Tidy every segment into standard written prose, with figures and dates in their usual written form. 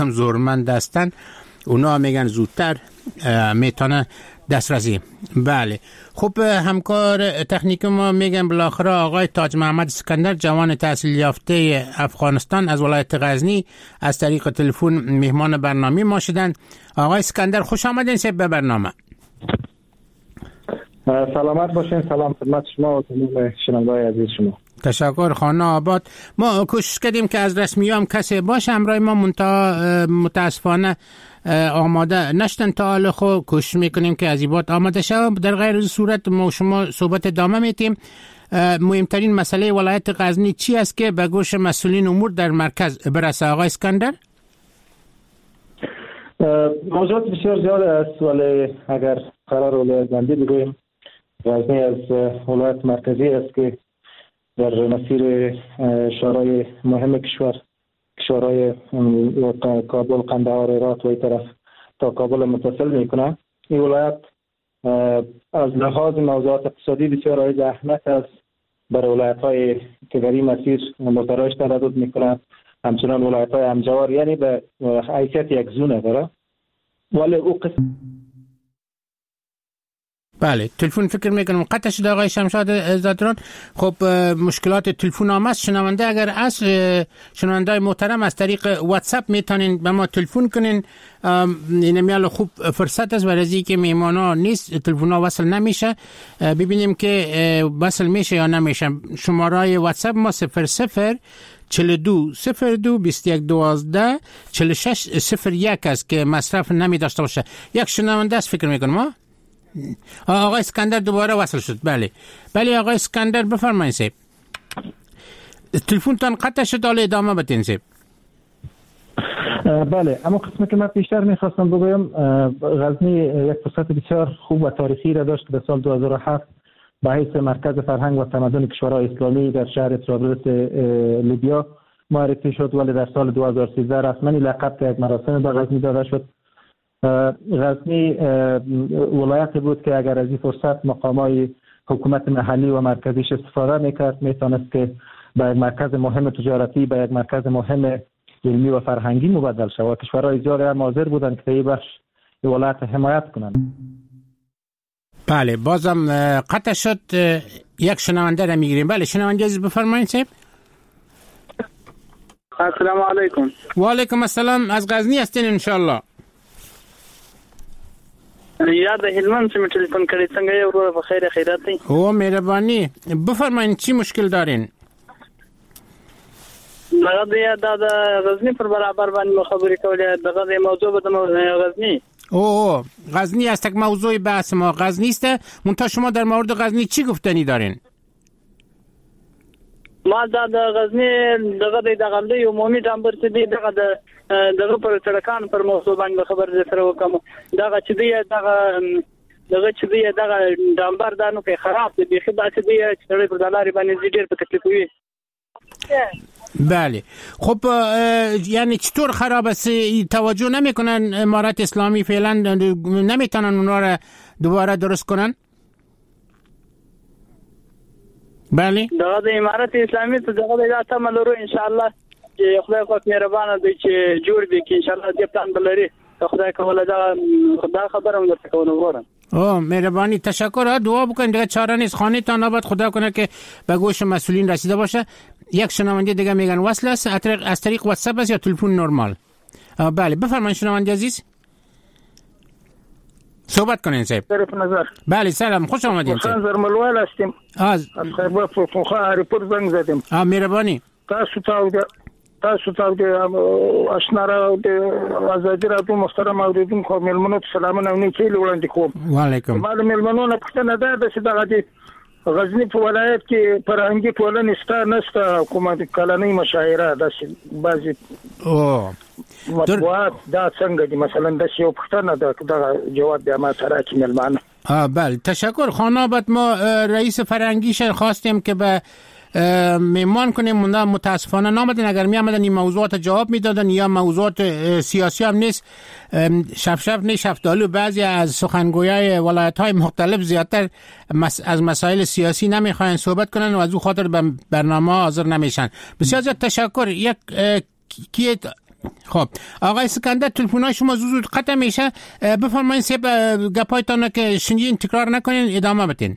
زورمند هستن اونا میگن زودتر میتونه دسترسی. بله خب همکار تکنیک ما میگن بالاخره آقای تاج محمد اسکندر جوان تحصیل یافته افغانستان از ولایت غزنی از طریق تلفن مهمان برنامه ما شدند. آقای اسکندر خوش آمدین به برنامه. سلامت باشین. سلام خدمت شما و تمام شنوندگان عزیز شما. تشکر. خانه آباد. ما کوشش کردیم که از رسمی هم کسی باشه همراه ما متاسفانه آماده نشدن تا حال. خود کوشش میکنیم که از این بات آماده شود. در غیر صورت ما شما صحبت ادامه میتیم. مهمترین مسئله ولایت غزنی چی است که به گوش مسئولین امور در مرکز برسه آقای اسکندر؟ موضوعات بسیار زیاد است ولی اگر قرار ولایت بندی بگویم غزنی از ولایت مرکزی است که در مسیر شورای مهم کشورهای کابل، قندهار، هرات و این طرف تا کابل متصل میکنه. این ولایت از لحاظ موضوعات اقتصادی بسیار حائز اهمیت است برای ولایت‌های که در این مسیر مترایش تردد میکنه، همچنان ولایت‌های همجوار، یعنی به حیثیت یک زونه داره. ولی او بله تلفن فکر میکنم قطع شده آقای شمشاد زادران. خب مشکلات تلفن هم است. شنونده اگر از شنونده محترم از طریق واتساپ میتونین به ما تلفن کنین. این میال خوب فرصت است برای اینکه میهمانا نیست تلفن ها وصل نمیشه. ببینیم که وصل میشه یا نمیشه. شماره واتساپ ما 00 42 02 21 12 46 01 است که مصرف نمی داشته باشه. یک شنونده است فکر میکنم ما. آقای اسکندر دوباره وصل شد. بله آقای اسکندر بفرمایید سیب. تلفن تان قطع شد حالا ادامه بدین سیب. بله اما قسمی که من بیشتر میخواستم بگویم غزنی یک فرصت بسیار خوب و تاریخی را داشت که در سال 2007 به حیث مرکز فرهنگ و تمدن کشورهای اسلامی در شهر طرابلس لیبیا معرفی شد، ولی در سال 2013 رسما لقب که یک مراسم به غزنی داده شد. غزنی ولایتی بود که اگر از این فرصت مقامای حکومت محلی و مرکزیش استفاده میکرد میتونست که به یک مرکز مهم تجارتی، به یک مرکز مهم علمی و فرهنگی مبدل شود. کشورهای زیادی هم حاضر بودند که این بخش ولایت حمایت کنند. بله بازم قطع شد. یک شنونده را میگیریم. بله شنونده عزیز بفرمایید صاحب. السلام علیکم. و علیکم السلام. از غزنی هستین ان شاء الله؟ یاد هلمند چې تلیفون کړی څنګه یو ورو په خیر خیرات دی. او مهرباني بفرمایئ چی مشکل دارین؟ دغه د غزنی پر برابر باندې خبرې کولې. دغه موضوع به د غزنی غزنی است که موضوع بحث ما غزنی است. منتها شما در مورد غزنی چی گفتنی دارین؟ ما د غزنی دغه د عمومي ډامبر چې دی دغه پر سړکان پر موضوع باندې خبر سره وکم. دغه چې دی دغه ډامبر دانو کې خراب دی بخي دا چې دی چې پر دلاري باندې ډیر په تکلیف وي. بله خب یعنی چطور خراب است؟ توجه نمیکنن امارت اسلامی فعلا نمیتونن اونا را دوباره درست کنن؟ بله دغه د امارت اسلامی ته دغه د تملرو ان شاء الله چې خدای پاک مهربانه دی چې جوړ دی کې ان شاء الله دې پلان بلري. خدای کوله دا خبرم درته کوم وګورم. مهربانی تشکر. دعا بکنید دیگه چاره نیست. خانه تا نباید خدا کنه که به گوش مسئولین رسیده باشه. یک شنونده دیگه میگن وصل است از طریق واتساپ است یا تلفن نرمال؟ بله بفرمایید شنونده عزیز صحبت کنین صاحب. بله سلام خوش آمدین صاحب. خان زرملوال هستم از خیبر پختونخوا ریپورت زنگ زدم. مهربانی تاسو ته آشنا را د آزادی راډیو محترم اوریدونکو ملمنو ته سلامونه نیکي وړاندې کوم. وعلیکم. معلوم ملمنو نه پښتنه ده چې دغه غزنی په ولایت کې فرهنګي ټولنې شته نشته کومه کلنۍ مشاعره داسې بعضي مطبوعات دا څنګه دي مثلا د یو پښتنه د جواب بیا ما سره کې ملمانه. بله تشکر. خانابت ما رئیس فرهنگیش خواستیم که به میمان کنیم مونده متاسفانه نامدن. اگر می آمدن این موضوعات جواب میدادن یا موضوعات سیاسی هم نیست. شفتالو بعضی از سخنگویای ولایت های مختلف زیادتر از مسائل سیاسی نمیخواین صحبت کنن و از او خاطر به برنامه حاضر نمیشن. بسیار زیاد تشکر. یک خب آقای اسکندر تلفن‌های شما زود قطع میشه، بفرمایید سه گپایتان که شنیدین تکرار نکنین، ادامه بدین.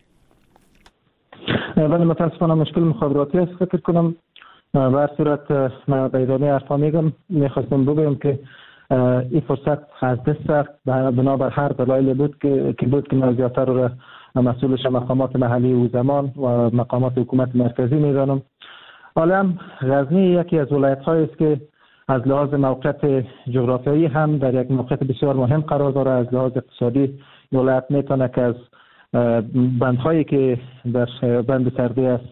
ولی متاسفانه مشکل مخابراتی است فکر کنم. به هر صورت من به ادامه حرفا میخواستم بگویم که این فرصت از دست رفت بنابر هر دلایل بود که من زیادتر را مسئولش مقامات محلی و زمان و مقامات حکومت مرکزی میدانم. حالا هم غزنی یکی از ولایت‌هایی است که از لحاظ موقعیت جغرافیایی هم در یک موقعیت بسیار مهم قرار داره. از لحاظ اقتصادی ولایت میتونه که از بندهایی که در بند سردی است.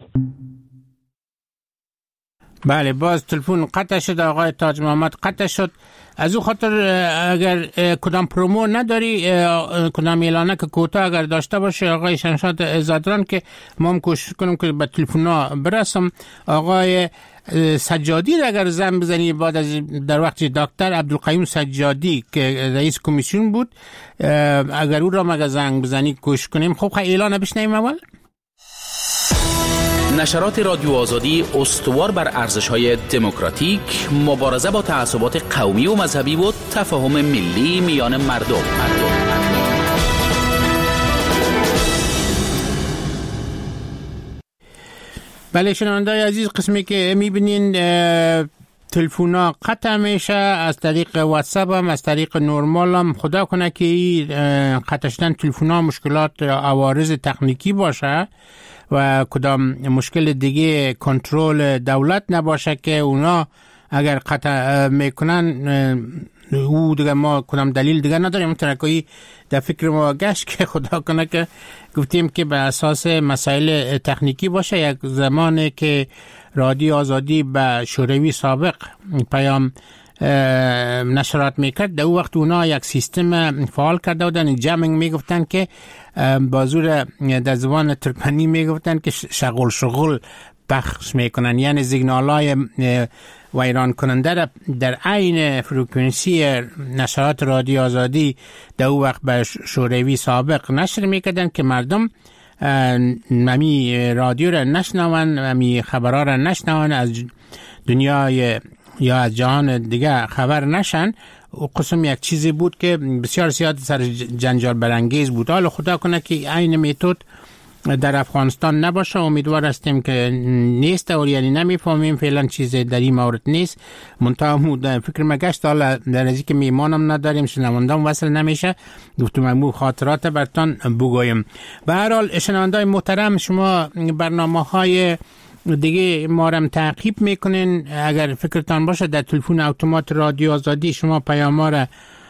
بله باز تلفن قطع شد آقای تاج محمد، قطع شد. از او خاطر اگر کدام پرومو نداری، کدام اعلانه که کوتاه اگر داشته باشه آقای شمشاد زادران که ما کوشش کنم که به تلفن‌ها برسم. آقای سجادی اگر زنگ بزنی بعد از در وقت دکتر عبدالقیوم سجادی که رئیس کمیسیون بود، اگر او را مگه زنگ بزنی کوشش کنیم. خب اعلان بشنویم اول. نشرات رادیو آزادی استوار بر ارزش‌های دموکراتیک، مبارزه با تعصبات قومی و مذهبی و تفاهم ملی میان مردم. بله شنونده‌های عزیز، قسمی که می‌بینین تلفن‌ها قطع میشه از طریق واتساپ هم از طریق نورمال هم. خدا کنه که قطع شدن تلفن‌ها مشکلات عوارض تکنیکی باشه و کدام مشکل دیگه کنترل دولت نباشه که اونا اگر قطع میکنن او دیگه ما کدام دلیل دیگه نداریم. مثلا که در فکر ما گشت که خدا کنه که گفتیم که به اساس مسائل تکنیکی باشه. یک زمانی که رادیو آزادی به شوروی سابق پیام نشرات میکرد، در اون وقت اونا یک سیستم فعال کرده بودن، جامینگ میگفتن که بازور در زبان ترکمنی میگفتن که شغل پخش میکنن، یعنی سیگنالای ویران کننده در عین فرکانسی نشرات رادیو آزادی در اون وقت به شوروی سابق نشر میکردن که مردم امی رادیو را نشنون، امی خبرها را نشنون، از دنیای یا از جهان دیگه خبر نشن. و قسم یک چیزی بود که بسیار زیاد سر جنجال برانگیز بود. حالا خدا کنه که این میتود در افغانستان نباشه. امیدوار هستیم که نیست و یعنی نمیفهمیم فعلا چیز در این مورد نیست. منتها فکر مگشت حالا در ازی که میمانم نداریم، شنوندام وصل نمیشه، گفتم امو خاطرات برتان بگویم. به هر حال شنوندای محترم، شما برنامه‌های دیگه ما را تعقیب میکنین. اگر فکرتان باشه در تلفن اتومات رادیو آزادی شما پیام‌ها را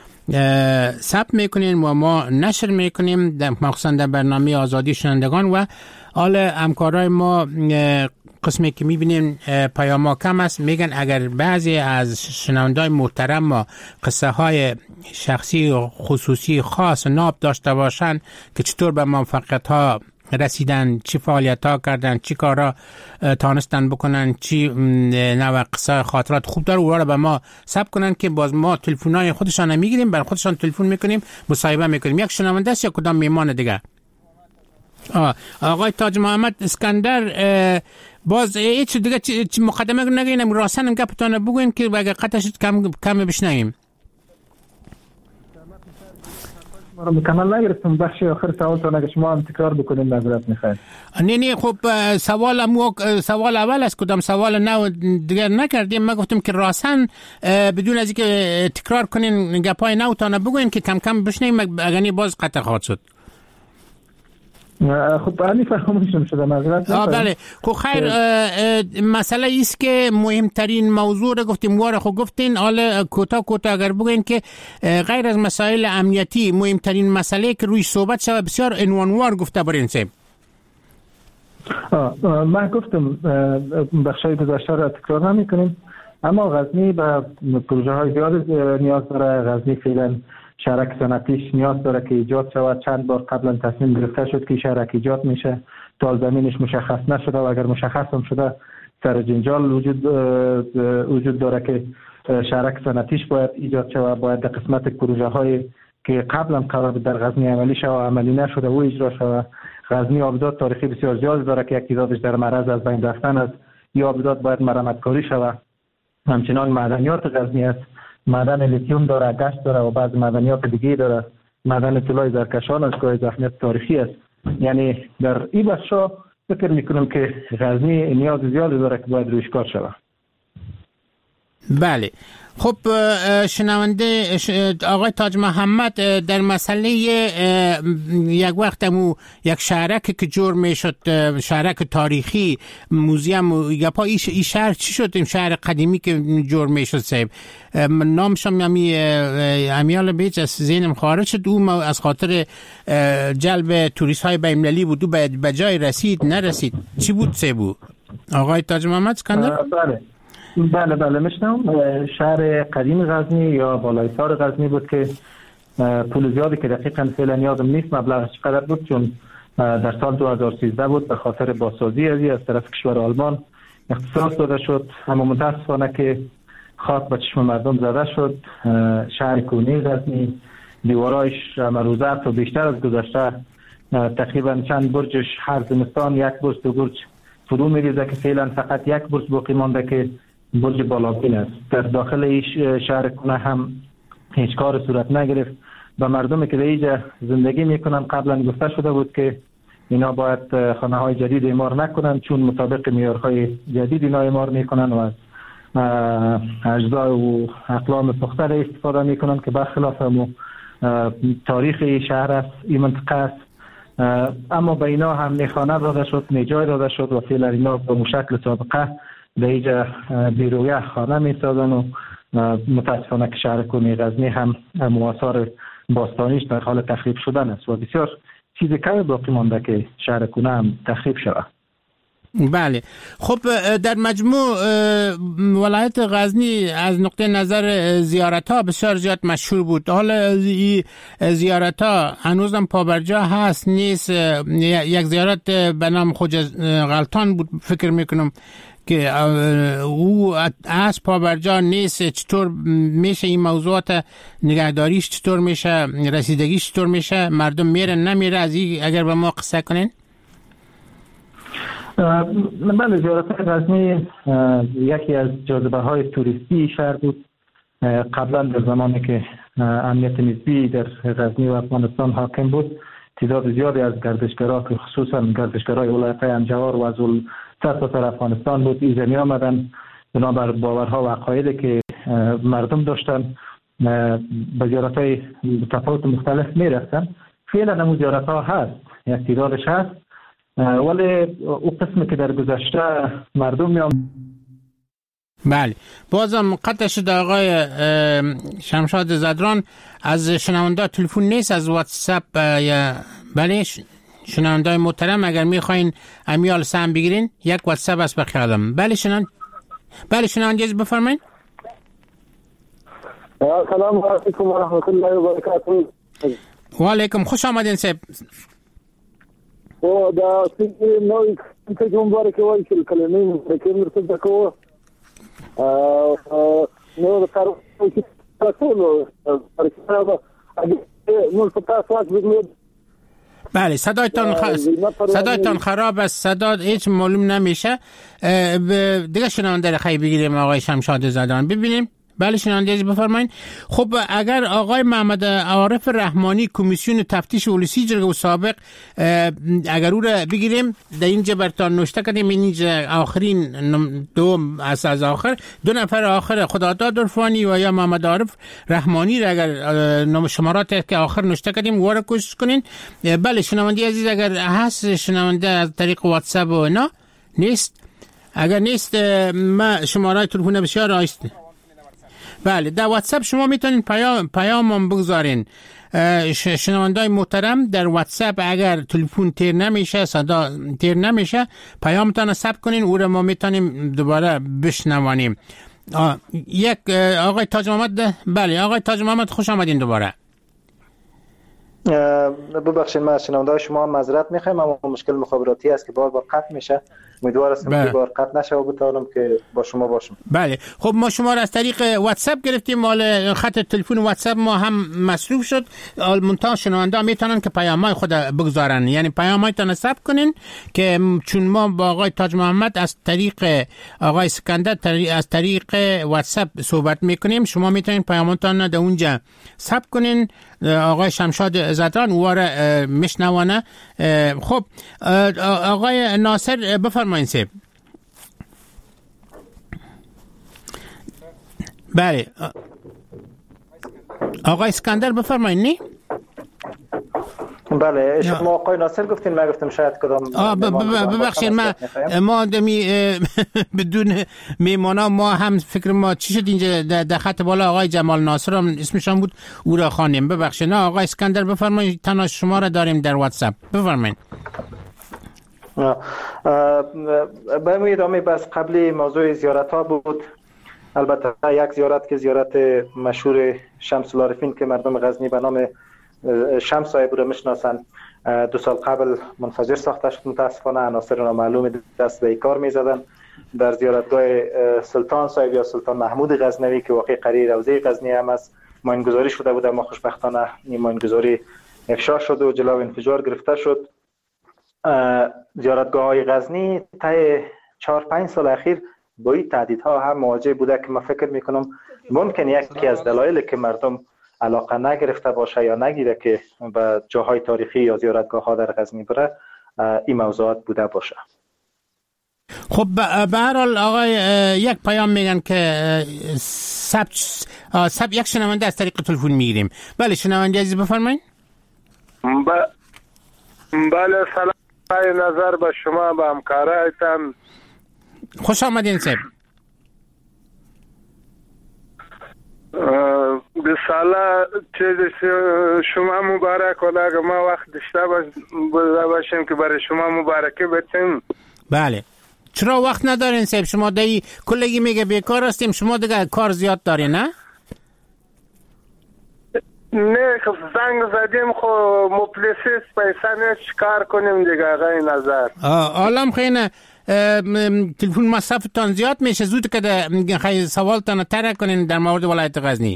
ثبت میکنین و ما نشر میکنیم در مخصوصا در برنامه آزادی شنوندگان. و حال همکارای ما قسمی که میبینیم پیام‌ها کم است، میگن اگر بعضی از شنوندای محترم ما قصه های شخصی و خصوصی خاص ناب داشته باشن که چطور به موفقیت ها رسیدن، چی فعالیت ها کردن، چی کارا تانستن بکنن، چی نوع قصه خاطرات خوب داره، اونا رو به ما ثبت کنن که باز ما تلفن‌های خودشان میگیریم، بر خودشان تلفن میکنیم، مصاحبه میکنیم. یک شنونده است یا کدام میهمان دیگه؟ آقای تاج محمد اسکندر، باز هیچ دیگه مقدمه نگیم، راستن گپتون بگوین که اگه قطع شد کم بشنویم. ما رو مکمل نگرفتم، بخش آخر سوالتون اگه شما هم تکرار بکنید معذرت میخوایم. نه خب سوال اول است، کدام سوال نو دیگر نکردیم. من گفتم که راستن بدون از اینکه تکرار کنین گپای نو تانه بگوین که کم کم بشنیم، اگه باز قطع خواهد شد. خب علی فراموشم شده، معذرت میخوایم. بله خب خیر، مسئله ایست که مهمترین موضوع رو گفتیم، واره خب گفتین. حالا کوتاه اگر بگین که غیر از مسائل امنیتی مهمترین مسئله که روی صحبت شده بسیار عنوانوار گفته برین سیم. من گفتم بخشای گذشته را تکرار نمی کنیم، اما غزنی به پروژه های زیاد نیاز داره. غزنی فعلا شهرک صنعتیش نیاز داره که ایجاد شود. چند بار قبلا تصمیم گرفته شد که شهرک ایجاد میشه، تا زمینش مشخص نشده و اگر مشخص هم شده سر جنجال وجود داره که شهرک صنعتیش باید ایجاد شود، باید در قسمت پروژه های که قبلا قرار بود در غزنی عملی شود و عملی نشده و اجرا شود. غزنی آبدات تاریخی بسیار زیاد داره که یک تعدادش در معرض از بین رفتن است. یا آبدات باید مرمت کاری شود. همچنان معدنیات غزنی است، معدن لیتیوم داره، گشت داره و بعض معدنیات دیگه داره، معدن طلای زرکشان است که از اهمیت تاریخی است. یعنی در این بخشا فکر میکنم که غزنی نیاز زیادی داره که باید رویش کار شود. بله. خب شنونده آقای تاج محمد، در مسئله یک وقت یک شهرک که جور میشد، شهرک تاریخی موزیم گپا، این شهر چی شد؟ این شهر قدیمی که جور میشد صاحب، نامشم امیال بیچ از ذهنم خارج شد. او از خاطر جلب توریست های بین‌المللی بود، به جای رسید نرسید، چی بود صاحب آقای تاج محمد اسکندر؟ بله میشنم. شهر قدیم غزنی یا بالایسار غزنی بود که پول زیادی که دقیقاً فعلا یادم نیست مبلغش چقدر بود، چون در سال 2013 بود به خاطر بازسازی از طرف کشور آلمان اختصاص داده شد، اما متاسفانه که خاک به چشم مردم زده شد. شهر کونی غزنی دیوارایش مروزه و بیشتر از گذشته تقریبا چند برجش هر زمستان یک برج دو برج فرو میریزه که فعلا فقط یک برج باقی مانده که برج بالابین است. در داخل این شهر کنه هم هیچ کار صورت نگرفت و مردمی که در اینجا زندگی میکنن قبلا گفته شده بود که اینا باید خانه های جدید اعمار نکنن، چون مطابق معیارهای جدید اینا اعمار میکنن و از اجزا و اقلام پخته استفاده میکنن که برخلاف تاریخ این شهر است، این منطقه است. اما به اینا هم نیخانه داده شد، نیجای داده شد و فعلا اینا به مشکل سابقه در اینجا بیرویه خانه می سازن و متاسفانه که شهر کنی غزنی هم آثار باستانیش در حال تخریب شدن است و بسیار چیز کمی باقی مانده که شهر کنی هم تخریب شود. بله. خب در مجموع ولایت غزنی از نقطه نظر زیارت ها بسیار زیاد مشهور بود. حالا زیارت ها هنوزم پابرجا هست نیست؟ یک زیارت به نام خواجه غلطان بود فکر میکنم که او از پابرجا نیست. چطور میشه این موضوعات نگهداریش، چطور میشه رسیدگیش، چطور میشه مردم میره نمیره؟ از این اگر به ما قصه کنین. بله، زیارت غزنی یکی از جاذبه های توریستی شهر بود. قبلا در زمانی که امنیت نسبی در غزنی و افغانستان حاکم بود، تعداد زیادی از گردشگرها که خصوصا گردشگرای ولایت انجوار و از سرتاسر افغانستان بود ایزا می آمدن بنابر باورها و عقایدی که مردم داشتن به زیارت های تفاوت مختلف می رفتن. فعلا همون زیارت ها هست، یک تعدادش هست، ولی او قسمی که در گذشته مردم می آمدن. بله، بازم قطع شد آقای شمشاد زدران. از شنونده تلفن نیست، از واتساپ یا بله شنونده محترم اگر میخواین امیال سهم بگیرین یک واتساپ است به خیالم. بله شنونده بفرمایید. سلام علیکم و رحمت الله و برکاته. و علیکم، خوش آمدین صاحب. او دا سیدی نوی کنتج مبارک وای شل کلمین که مرتضی کو نو کارو که تاسو پرکتابه اگه نو فتاسات بگید. بله، صدایتان خراب است، صدا هیچ معلوم نمیشه. دیگه شنونده رو خیلی بگیریم آقای شمشاد زدران ببینیم. بله شنونده بفرمایید. خب اگر آقای محمد عارف رحمانی کمیسیون تفتیش پلیسی جرگه سابق اگر او را بگیریم در اینجا برتان نوشته کردیم، اینجا آخرین دوم از آخر دو نفر آخر خداداد عرفانی و یا محمد عارف رحمانی را اگر شمارات که آخر نوشته کردیم وارد کوشش کنین. بله شنونده عزیز اگر هست شنونده از طریق واتساپ و نه نیست، اگر نیست ما شماره تلفن بسیار آیسته. بله در واتساپ شما میتونین پیام بگذارین. شنوندای محترم در واتساپ اگر تلفن تیر نمیشه، صدا تیر نمیشه، پیامتان ثبت کنین، او را ما میتونیم دوباره بشنوانیم. یک آقای تاج محمد. بله آقای تاج محمد خوش آمدین دوباره. ببخشید ما شنوندای شما معذرت میخوایم، اما مشکل مخابراتی است که بار قطع میشه. امیدوار هستم که بار قطع نشه و بتونم که با شما باشم. بله خب ما شما را از طریق واتساپ گرفتیم، مال خط تلفن واتساپ ما هم مصروف شد. منتها شنونده میتونن که پیام‌های خود بگذارن، یعنی پیام‌هایتون ثبت کنین که چون ما با آقای تاج محمد از طریق آقای اسکندر از طریق واتساپ صحبت میکنیم، شما میتونین پیامتون در اونجا ثبت کنین. آقای شمشاد زدران واره مشنوانه. خب آقای ناصر بفرمایید سیب. بله آقای اسکندر بفرمایید. نی بله شما آقای ناصر گفتین، من گفتم شاید کدام. ببخشید ما بدون میمانا ما هم فکر ما چی شد اینجا در خط بالا آقای جمال ناصر هم اسمشان بود او را خوانیم. ببخشید. نه آقای اسکندر بفرمایید، تنها شما را داریم در واتساپ. بفرمایید. به ادامه بس قبلی موضوع زیارت ها بود. البته یک زیارت که زیارت مشهور شمس العارفین که مردم غزنی به نام شمس صاحب رو میشناسن 2 سال قبل منفجر ساخته شد. متاسفانه عناصر نامعلوم دست به کار میزدن در زیارتگاه سلطان صاحب یا سلطان محمود غزنوی که واقع قریه روضه غزنی هم است. ماینگذاری شده بود اما خوشبختانه این ماینگذاری افشا شد و جلو انفجار گرفته شد. زیارتگاه های غزنی طی 4-5 سال اخیر با این تهدیدها هم مواجه بوده که من فکر میکنم ممکن یکی از دلایلی که مردم علاقه نگرفته باشه یا نگیره که به جاهای تاریخی یا زیارتگاه ها در غزنی بره این موضوعات بوده باشه. خب به هر حال آقای یک پیام میگن که یک شنونده از طریق تلفن میگیریم. بله شنونده عزیز بفرمایید. بله سلام نظر به شما به همکارایتان. خوش آمدین صاحب. بساله چیز شما مبارک ولی اگر ما وقت داشته باشیم که برای شما مبارکه بتیم. بله چرا وقت ندارین صاحب؟ شما دایی کلگی میگه بیکار هستیم، شما دیگه کار زیاد دارین نه؟ نه خب زنگ زدیم خب مفلسیست پیسه نیست کار کنیم دیگه آقای نظر. عالم خیلی تلفن مصرفتان زیاد میشه، زود که خیلی سوالتان ترک کنین در مورد ولایت غزنی.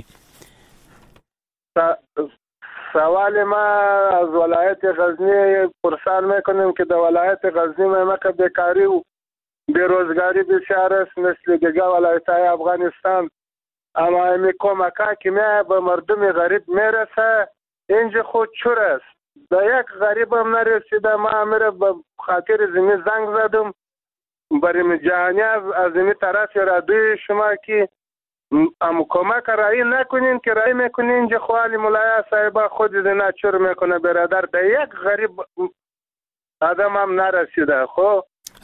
سوال ما از ولایت غزنی پرسان میکنیم که در ولایت غزنی ما که بیکاری و بیروزگاری بسیار است مثل دیگه ولایت‌های افغانستان، اما این کمک‌ها که به مردم غریب میرسه اینجا خود چور است. در یک غریب هم نرسیده. ما میره به خاطر زمین زنگ زدم برای جهانی از این طرف رادوی شما که کمک رایی نکنین که رایی میکنین اینجا خوالی مولای صاحبه خود دینا چور میکنه برادر. در یک غریب آدم هم نرسیده. خب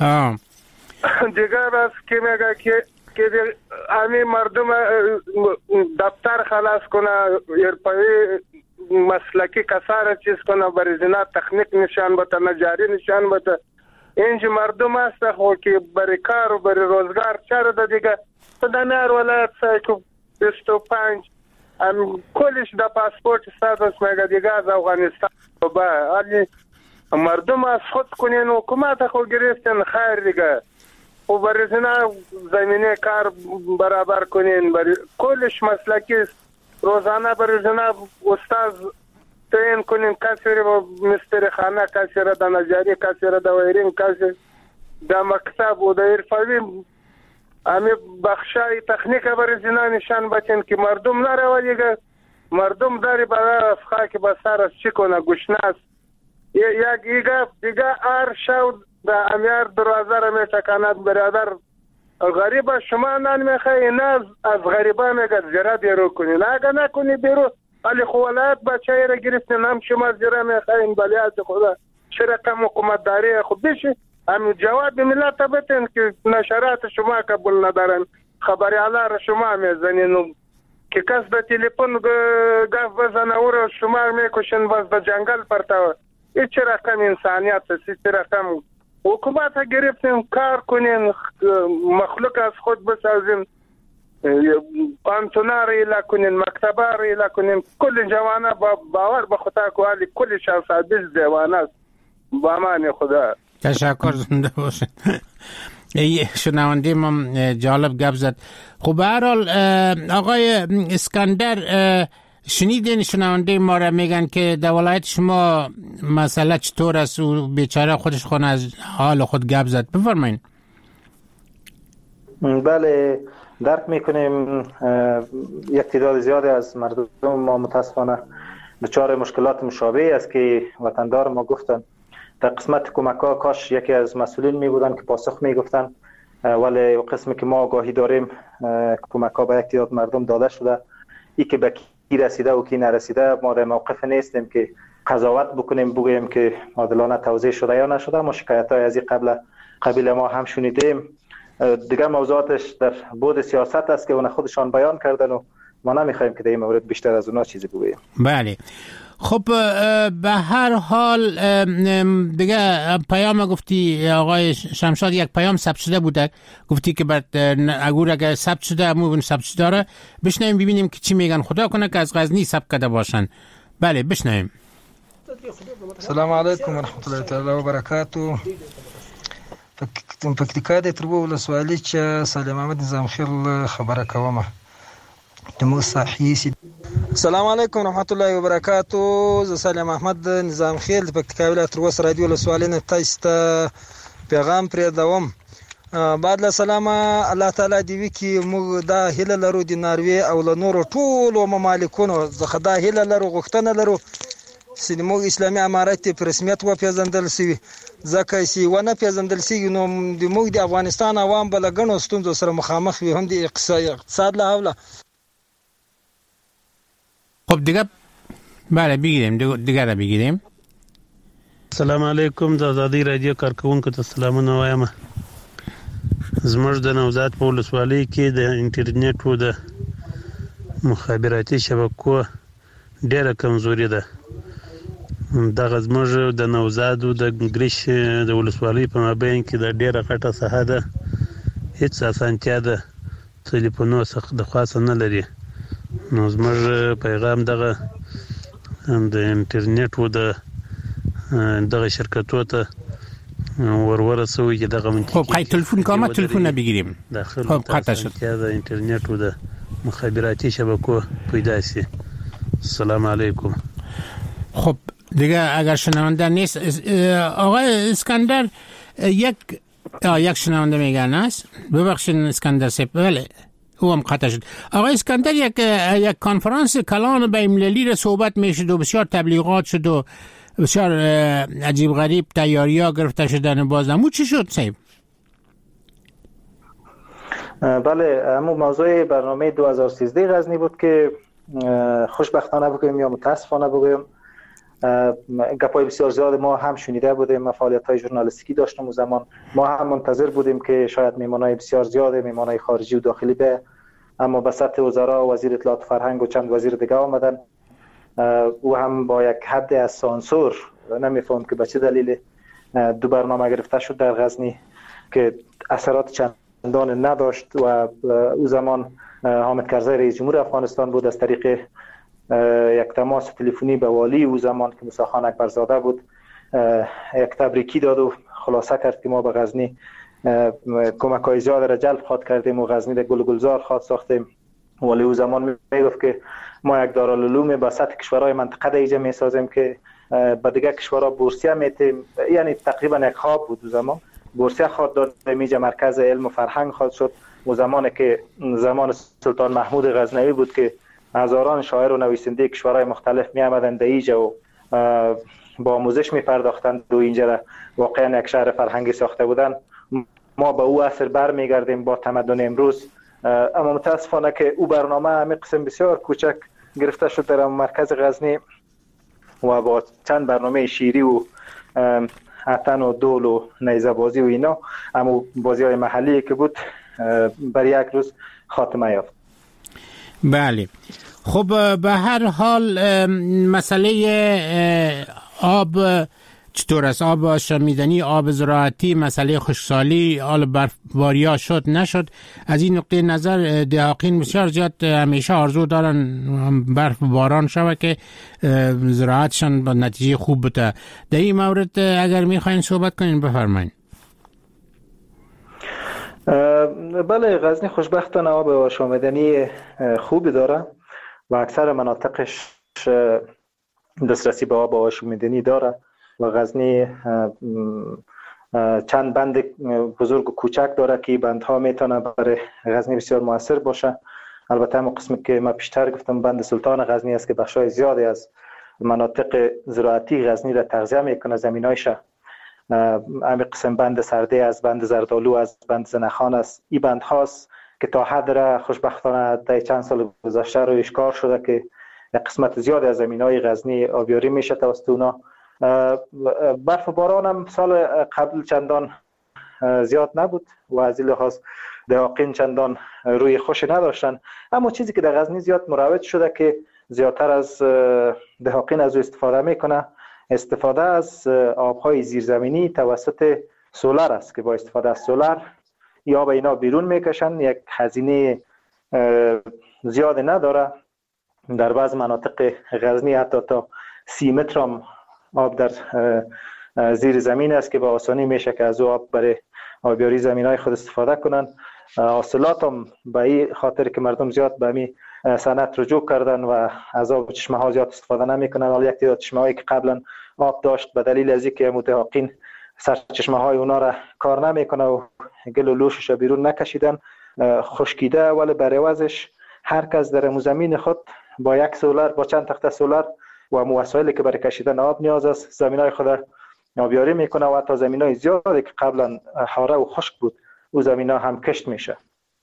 دیگر بس که میگه که همین مردم دفتر خلاص کنه ارپایی مسلکی کسار چیز کنه برای زنا تکنیک نشان بده نجاری نشان بده. اینجا مردم هست خو که برای کار و برای روزگار چاره ده دیگه در نهر ولایت سایکو 25 کلش در پاسپورت استاتوس میگه دیگه از افغانستان حالی مردم از خود کنین و حکومت خود گرفتن خیر دیگه و برای زنا زمینه کار برابر کنین برای کلش مسلکی روزانه برای زنا استاز تعیین کنین، کسی را مستر خانه، کسی را در نجاری، کسی را در ویرین، کسی در مکتب و در ارفاوی همی بخشای تکنیک برای زنا نشان بچین که مردم نره دیگه. مردم داری برای افخا که بسر از چی کنه گوشناس یک دیگه هر شو در امیار دروازه را میتکاند برادر غریبه شما نان میخوایی نه از غریبه میگه زیره بیرو کنی نه اگه نکنی بیرو ولی خوالات بچه را گرفتن هم شما زیره میخوایین بلیات خدا چه رقم حکومت داری خود بشی هم جواب ملت بتین که نشرات شما قبول ندارن خبری علا را شما میزنین که کس به تلیفون گفت بزنه او را شما میکشن باز به جنگل پرتاوه. این چه رقم انسانیت است؟ چه رقم حکومت ها گرفتین کار کنین مخلوق از خود بسازین پانتونا را ایلا کنین مکتبه را ایلا کنین کل جوانه باور به خدا که حالی کل 620 جوانه است با امان خدا. تشکر، زنده باشین. شنونده ما جالب گپ زد. خب به هر حال آقای اسکندر، شنیدین شنونده ما را میگن که در ولایت شما مسئله چطور است و بیچاره خودش خونه از حال خود گپ زد. بفرمایید. بله درک میکنیم یک تعداد زیادی از مردم ما متاسفانه دچار مشکلات مشابه است که وطندار ما گفتن. در قسمت کمک ها کاش یکی از مسئولین می بودن که پاسخ می گفتن، ولی قسمی که ما آگاهی داریم کمک ها به یک تعداد مردم داده شده. ای که به کی رسیده و کی نرسیده ما در موقف نیستیم که قضاوت بکنیم بگوییم که عادلانه توزیع شده یا نشده. ما شکایت های از این قبیل ما هم شنیدیم. دیگر موضوعاتش در بود سیاست است که اون خودشان بیان کردن و ما نمیخوایم که در این مورد بیشتر از اونا چیزی بگوییم. بله خب به هر حال دیگه پیام گفتی آقای شمشاد، یک پیام ثبت شده بوده، گفتی که بعد اگر ثبت شده همون ثبت شده داره بشنویم ببینیم که چی میگن. خدا کنه که از غزنی ثبت کرده باشن. بله بشنویم. السلام علیکم ورحمت الله تعالی و برکاته. پکتیکا د تربو ولسوالۍ چې سالم احمد نظام خیل خبره کومه د مو صحیح. السلام علیکم ورحمت الله وبرکاته. ز سالم احمد نظام خیل د پکتیکا ولایت تربو رادیو ولسوالۍ نه تاسو ته پیغام پرې دوم. بعد له سلام الله تعالی دی وی کی موږ دا هله لرو د ناروی او له نور ټول ممالکونو زخه دا هله لرو غوښتنه لرو سینمو اسلامي امارات په رسمیت و پیژندل شي. ځکه چې ونه پیژندل شي نو د موږ د افغانستان عوام بل غنو ستونزو سره مخامخ وي، هم د اقتصاد له حواله. خب دیگه بله دیگه را بگیریم. السلام علیکم. د آزادی رادیو کارکونکو ته سلامونه وایم. زموږ د نوزاد په ولسوالۍ کې د انټرنیټ او د مخابراتي شبکو ډېره کمزوري ده. دغه زموږ د نوزاد او د ګریش د ولسوالۍ په مابین کې د ډېره غټه ساحه ده، هیڅ اسانتیا ده تلیفونو څخه د خاصه نه لري. نو زموږ پیغام دغه د انټرنیټ او دغه شرکتو ته ورسوي چې دغه منطقه. خب خیلی تلفن کامه تلفن نبگیریم. خب قطع شد. د انټرنیټ او د مخابراتي شبکو پیدا شي. السلام علیکم. خب دیگه اگر شنونده نیست آقای اسکندر یک شنونده میگن است. ببخشید اسکندر سیب. بله او هم قطع شد. آقای اسکندر یک کنفرانس کلان بین‌المللی را صحبت میشد و بسیار تبلیغات شد و بسیار عجیب غریب تیاری‌ها گرفته شدن. بازم چی شد سیب؟ بله همون موضوع برنامه 2013 غزنی بود که خوشبختانه بگویم یا متاسفانه بگویم گپای بسیار زیاد ما هم شنیده بودیم. فعالیت‌های ژورنالیستیکی داشتیم. و زمان ما هم منتظر بودیم که شاید میمانای بسیار زیاد، میمانای خارجی و داخلی به، اما به سطح وزرا، وزیر اطلاعات فرهنگ و چند وزیر دیگه آمدن و هم با یک حد از سانسور، نمیفهم که به چه دلیل دو برنامه گرفته شد در غزنی که اثرات چندان نداشت. و او زمان حامد کرزی رئیس جمهور افغانستان بود، از طریق یک تماس تلفنی به والی او زمان که موسی خان اکبرزاده بود یک تبریکی داد و خلاصه کرد که ما به غزنی کمک‌های زیاد را جلب خواد کردیم و غزنی را گلزار خواد ساختیم. ولی او زمان میگفت که ما یک دارالعلوم با سطح کشورهای منطقه را ایجا میسازیم که به دیگه کشورها بورسیه میتیم. یعنی تقریبا یک خواب بود. او زمان بورسیه خواد داد میجا مرکز علم و فرهنگ خواد شد. و زمانی که زمان سلطان محمود غزنوی بود که هزاران شاعر و نویسنده کشورهای مختلف می آمدند در اینجا و با آموزش می پرداختند و اینجا را واقعا یک شهر فرهنگی ساخته بودند. ما به او اثر بر می گردیم با تمدن امروز. اما متاسفانه که او برنامه همین قسم بسیار کوچک گرفته شد در مرکز غزنی و با چند برنامه شیری و حتن و دول و نیزه بازی و اینا، اما بازی های محلی که بود بر یک روز خاتمه یافت. بله خب به هر حال مسئله آب چطور است؟ آب شمیدنی، آب زراعتی، مسئله خشکسالی، آل برفباری ها شد نشد؟ از این نقطه نظر دهاقین بسیار زیاد همیشه آرزو دارن برف باران شود که زراعتشان با نتیجه خوب بده. در این مورد اگر میخواین صحبت کنین بفرمایید. بله، غزنی خوشبختانه آب آشامیدنی خوبی داره و اکثر مناطقش دسترسی به آب آشامیدنی داره و غزنی چند بند بزرگ و کوچک داره که بندها میتونه برای غزنی بسیار موثر باشه. البته همون قسمی که ما پیشتر گفتم بند سلطان غزنی است که بخشای زیادی از مناطق زراعتی غزنی را تغذیه میکنه، زمینایش. همین قسم بند سرده از بند زردالو از بند زنخان است. این بند هاست که تا حد را خوشبختانه در چند سال گذشته رو اشکار شده که قسمت زیادی از زمینای غزنی آبیاری میشه توسط اونا. برف و باران هم سال قبل چندان زیاد نبود و از این لحاظ دهاقین چندان روی خوشی نداشتن. اما چیزی که در غزنی زیاد مروج شده که زیادتر از دهاقین از او استفاده میکنه، استفاده از آبهای زیرزمینی توسط سولار است که با استفاده از سولار یا آب اینا بیرون میکشن. یک هزینه زیاد نداره. در بعض مناطق غزنی حتی تا 30 متر هم آب در زیر زمین است که با آسانی میشه که از آب برای آبیاری زمینای خود استفاده کنن. حاصلات هم به این خاطر که مردم زیاد به همین صنعت رجوع کردن و از آب چشمه ها زیاد استفاده نمیکنن. ولی یک تعداد چشمه هایی که قبلا آب داشت به دلیل از اینکه متحقین سرچشمه های اونا را کار نمیکنه و گل و لوشش را بیرون نکشیدن، خشکیده. ولی برای عوضش هر کس در زمین خود با یک سولار، با چند تخته سولار و وسایلی که برای کشیدن آب نیاز است، زمینای خود آبیاری میکنه و حتی زمینای زیادی که قبلا حاره و خشک بود او زمینا هم کشت میشه.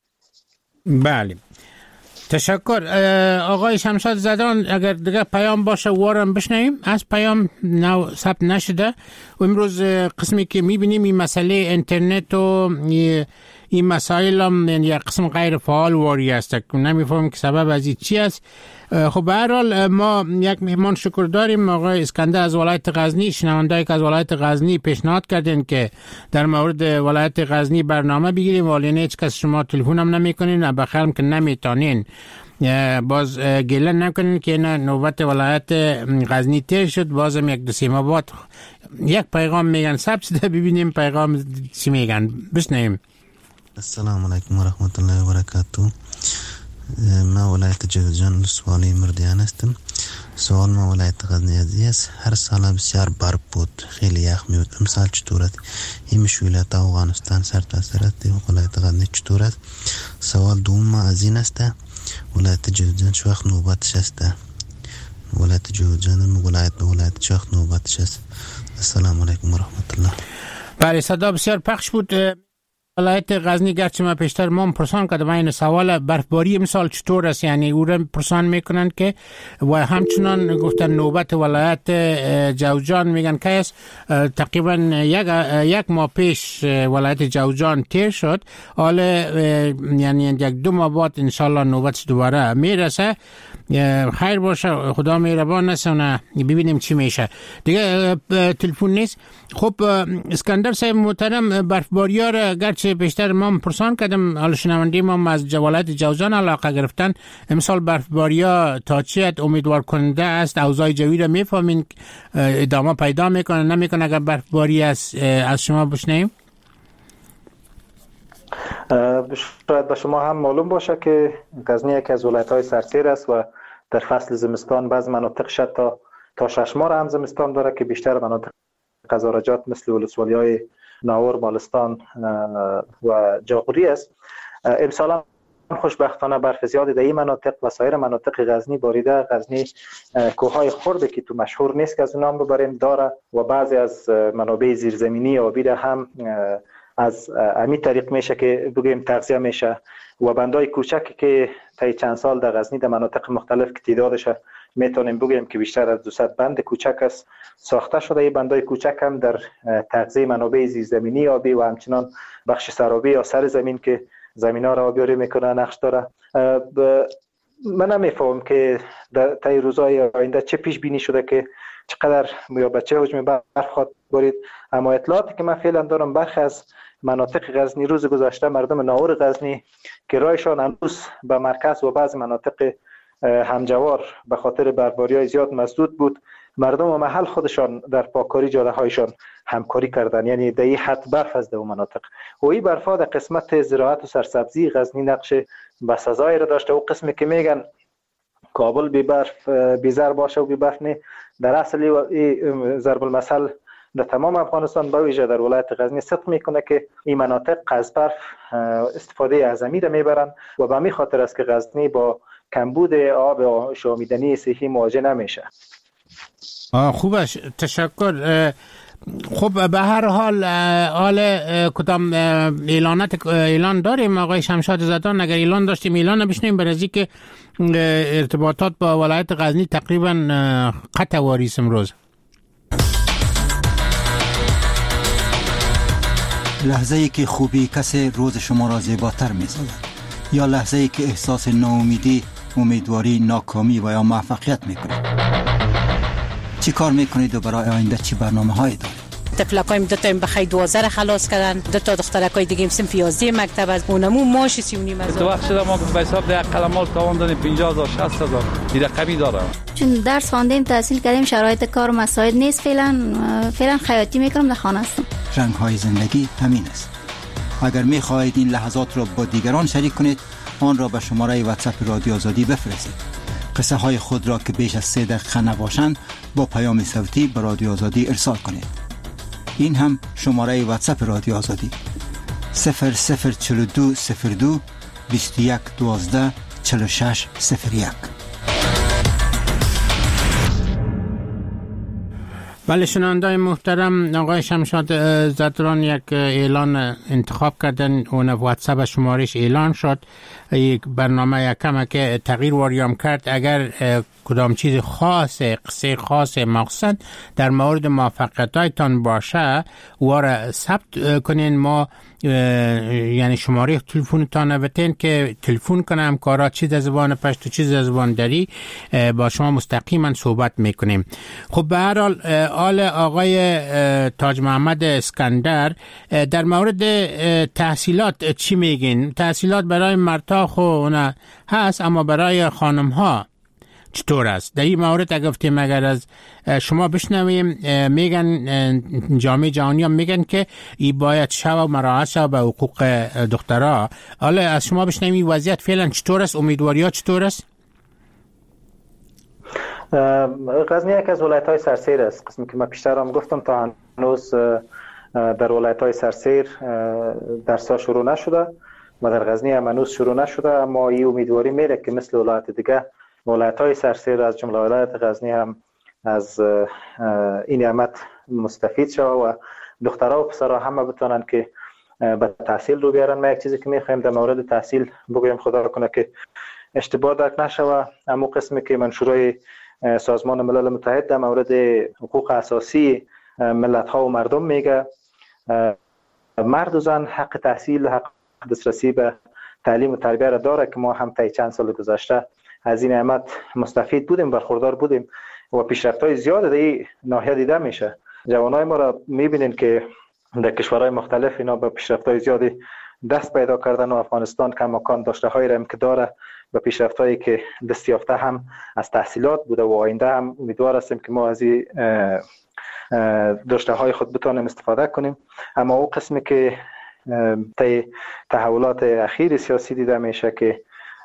بله، تشکر آقای شمشاد زدران. اگر دیگه پیام باشه وارم بشنویم. از پیام نو ثبت نشده و امروز قسمی که میبینیم این مسئله اینترنت و این مسائل هم یک قسم غیر فعال واری است. نمیفهمم که سبب از این چی است. خب به هر حال ما یک مهمان شکر داریم، آقای اسکندر از ولایت غزنی. شنونده‌ای که از ولایت غزنی پیشنهاد کردین که در مورد ولایت غزنی برنامه بگیریم، ولی هیچ کس شما تلفن هم نمیکنین، بخیرم که نمیتونین. باز گله نکنین که نوبت ولایت غزنی تیر شد. بازم یک دو سه ماه بعد یک پیغام میگن ثبت ببینیم پیغام چی میگن. بشنویم. السلام علیکم و رحمت الله و برکاته. ما ولایت جوزجان سوالی مردیان هستم. سوال ما ولایت غزنی است. هر سال بسیار برف بود، خیلی یخ میاد. امسال چطور است؟ این مشکلات افغانستان سر تا سر است. ولایت غزنی چطور است؟ سوال دوم ما از این است. ولایت جوزجان چه وقت نوبتش است؟ ولایت جوزجان ولایت چه وقت نوبتش است؟ السلام علیکم و رحمت الله. بله، صدا بسیار پخش بود. ولایت غزنی گرچه ما پیشتر ما پرسان کردم این سوال برفباری امسال چطور است، یعنی او را پرسان میکنن که و همچنان گفتن نوبت ولایت جوزجان میگن که است. تقریبا یک ماه پیش ولایت جوزجان تیر شد. حالا یعنی یک دو ماه بعد انشالله نوبت دوباره میرسه. خیر باشه، خدا مهربان نسونه، ببینیم چی میشه. دیگه تلفن نیست. خب اسکندر صاحب محترم، برفباری ها را گرچه بیشتر ما پرسان کردم، حالا شنونده ما از ولایت جوزجان علاقه گرفتن. امسال برفباری ها تا چه امیدوار کننده است؟ اوضاع جوی را میفهمین ادامه پیدا میکنه نمیکنه اگر برفباری است؟ از شما بشنویم. شاید به شما هم معلوم باشه که غزنی یکی از ولایت‌های سرسیر است و در فصل زمستان بعض مناطق تا 6 ماه هم زمستان داره که بیشتر مناطق قزارجات مثل ولسوالی‌های ناور، مالستان و جاغوری است. امسال هم خوشبختانه برف زیادی در این مناطق و سایر مناطق غزنی باریده. غزنی کوههای خرده که تو مشهور نیست که از اونام ببریم داره و بعضی از منابع زیرزمینی آبی هم از همین طریق میشه که بگیم تغذیه میشه و بندای کوچکی که تا چند سال در غزنی در مناطق مختلف که تعدادش میتونیم بگیم که بیشتر از 200 بند کوچک است ساخته شده. این بندای کوچک هم در تغذیه منابع زیرزمینی آبی و همچنان بخش سرابی یا سر زمین که زمینا را آبیاری میکنه نقش داره. من نمیفهم که در طی روزهای آینده چه پیش بینی شده که چقدر یا به چه حجم برف خواهد بارید. اما اطلاعاتی که من فعلا دارم برخی از مناطق غزنی روز گذشته مردم ناور غزنی که راهشان هنوز به مرکز و بعض مناطق همجوار به خاطر برفباری‌های زیاد مسدود بود، مردم محل خودشان در پاککاری جاده هایشان همکاری کردند. یعنی در این حد برف از دو مناطق و این برفا در قسمت زراعت و سرسبزی غزنی نقش بسزایی را داشته. و قسمی که میگن کابل بی برف بی زر باشه و بی برف نه، در اصل ضرب المثل در تمام افغانستان با ویژه در ولایت غزنی صدق میکنه که این مناطق از برف استفاده اعظمی را میبرند و به همین خاطر است که غزنی با کمبود آب و شامیدنی صحی مواجه نمیشه. خوبش، تشکر. خب به هر حال کدام اعلان داریم آقای شمشاد زدران؟ اگر اعلان داشتیم اعلان بشنیم برای که ارتباطات با ولایت غزنی تقریبا قطع واریس امروز. لحظه ای که خوبی کسی روز شما را زیباتر می سازد، یا لحظه ای که احساس ناامیدی، امیدواری، ناکامی و یا موفقیت می کنید. چی کار می کنید و برای آینده چی برنامه هایی دارید؟ طفلکایم دو تا بخای 12 خلاص کردن، دو تا دخترکای دیگه صنف 11 مکتب از اونمو ماش 39 هزار. تو وقت شده ما به حساب ده قلمال تاوان دادیم 50000 60000 این رقمی داره. چون درس خواندیم تحصیل کردیم شرایط کار مساعد نیست، فعلا خیاطی میکنم در خانه هستم. رنگ های زندگی همین است. اگر می خواهید این لحظات را با دیگران شریک کنید، آن را به شماره واتساپ رادیو آزادی بفرستید. قصه های خود را که بیش از 3 دقیقه نباشند با پیام صوتی به رادیو آزادی ارسال کنید. این هم شماره واتساپ رادیو آزادی 004202 21 12 46 01. بله شنوندای محترم، آقای شمشاد زدران یک اعلان انتخاب کردن، اون واتساپ شمارش اعلان شد. یک برنامه یکم که تغییر واریام کرد. اگر کدام چیز خاصه، قصه خاص مقصد در مورد موفقیتایتان باشه واره ثبت کنین. ما یعنی شماره تلفنتان بتین که تلفن کنم کارا چیز از زبان پشت و چیز از زبان دری با شما مستقیما صحبت میکنیم. خب به هر حال آل آقای تاج محمد اسکندر در مورد تحصیلات چی میگین؟ تحصیلات برای مرتا خونه هست اما برای خانم ها چطور است؟ در این مورد گفتیم اگر از شما بشنویم، میگن جامعه جهانی هم میگن که ای باید شو و مراعات شو به حقوق دخترها. حالا از شما بشنویم وضعیت فعلا چطور است؟ امیدواری ها چطور است؟ غزنی یک از ولایت های سرسیر است. قسمی که من پیشتر هم گفتم تا هنوز در ولایت های سرسیر درس ها شروع نشده و در غزنی هم هنوز شروع نشده، اما این امیدواری میره که مثل ولایت دیگه ولایت های سرسیر از جمله ولایت غزنی هم از این نعمت مستفید شود و دخترها و پسرها همه بتونن که به تحصیل رو بیارن. ما یک چیزی که میخوایم در مورد تحصیل بگویم، خدا کنه که اشتباه درک نشود، اما قسمی که منشورای سازمان ملل متحد در مورد حقوق اساسی ملت ها و مردم میگه مرد و زن حق تحصیل، حق دسترسی به تعلیم و تربیت را داره که ما هم طی چند سال گذشته از این نعمت مستفید بودیم، برخوردار بودیم و پیشرفت‌های زیاد در این ناحیه دیده میشه. جوانای ما را میبینین که در کشورهای مختلف اینا به پیشرفت‌های زیادی دست پیدا کردن و افغانستان کماکان داشته‌هایی را که داره به پیشرفت‌هایی که دست یافته هم از تحصیلات بوده و آینده هم امیدوار هستیم که ما از این داشته‌های خود بتونیم استفاده کنیم. اما اون قسمی که طی تحولات اخیر سیاسی دیده میشه که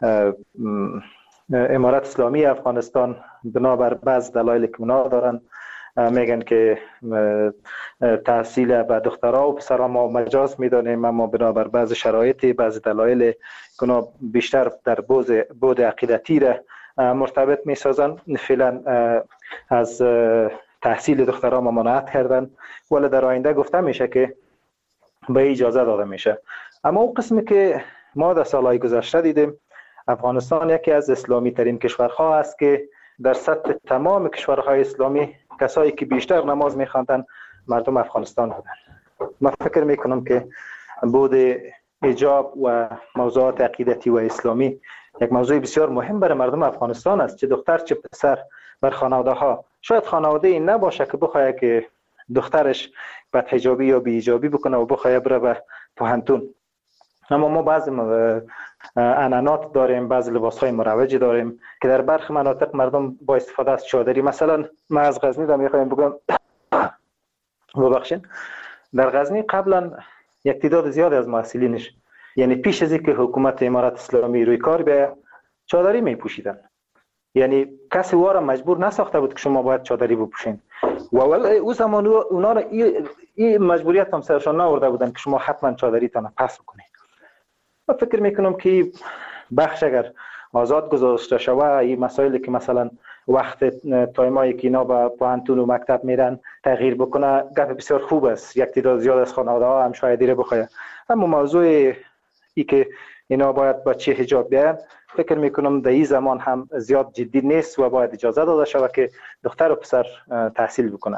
امارت اسلامی افغانستان بنابر بعض دلایلی که اونا دارن میگن که تحصیل به دخترها و پسرها ما مجاز میدانیم، اما بنابر بعض شرایط، بعض دلایل که بیشتر در بود عقیدتی را مرتبط میسازن، فعلا از تحصیل دخترها ممانعت کردن، ولی در آینده گفته میشه که به اجازه داده میشه. اما اون قسمی که ما در سالهای گذشته دیدیم، افغانستان یکی از اسلامی ترین کشورها است که در سطح تمام کشورهای اسلامی کسایی که بیشتر نماز میخواندن مردم افغانستان بودن. من فکر میکنم که بود حجاب و موضوعات عقیدتی و اسلامی یک موضوع بسیار مهم برای مردم افغانستان است، چه دختر چه پسر. بر خانواده ها شاید خانواده این نباشه که بخواد که دخترش بد حجابی یا بی حجابی بکنه و بخواد بره به پوهنتون، اما ما بعضی عنعنات داریم، بعضی لباس‌های مروجی داریم که در برخی مناطق مردم با استفاده از چادری، مثلا من از غزنی دارم میخوایم بگم ببخشید، در غزنی قبلا یک تعداد زیادی از محصلینش، یعنی پیش از اینکه حکومت امارت اسلامی روی کار بیاید، چادری میپوشیدن. یعنی کسی واره مجبور نساخته بود که شما باید چادری بپوشین و او زمان اونا را این مجبوریت هم سرشان نآورده بودن که شما حتما چادریتان پس کنید. من فکر میکنم که بخش اگر آزاد گذاشته شود، این مسائلی که مثلا وقت تایمایی که اینا به پوهنتون و مکتب میرن تغییر بکنه، گپ بسیار خوب است. یک تعداد زیاد از خانواده ها هم شاید دیره بخواه. اما موضوع ای که اینا باید بچه حجاب بیاین، فکر میکنم در این زمان هم زیاد جدی نیست و باید اجازه داده شود که دختر و پسر تحصیل بکنه.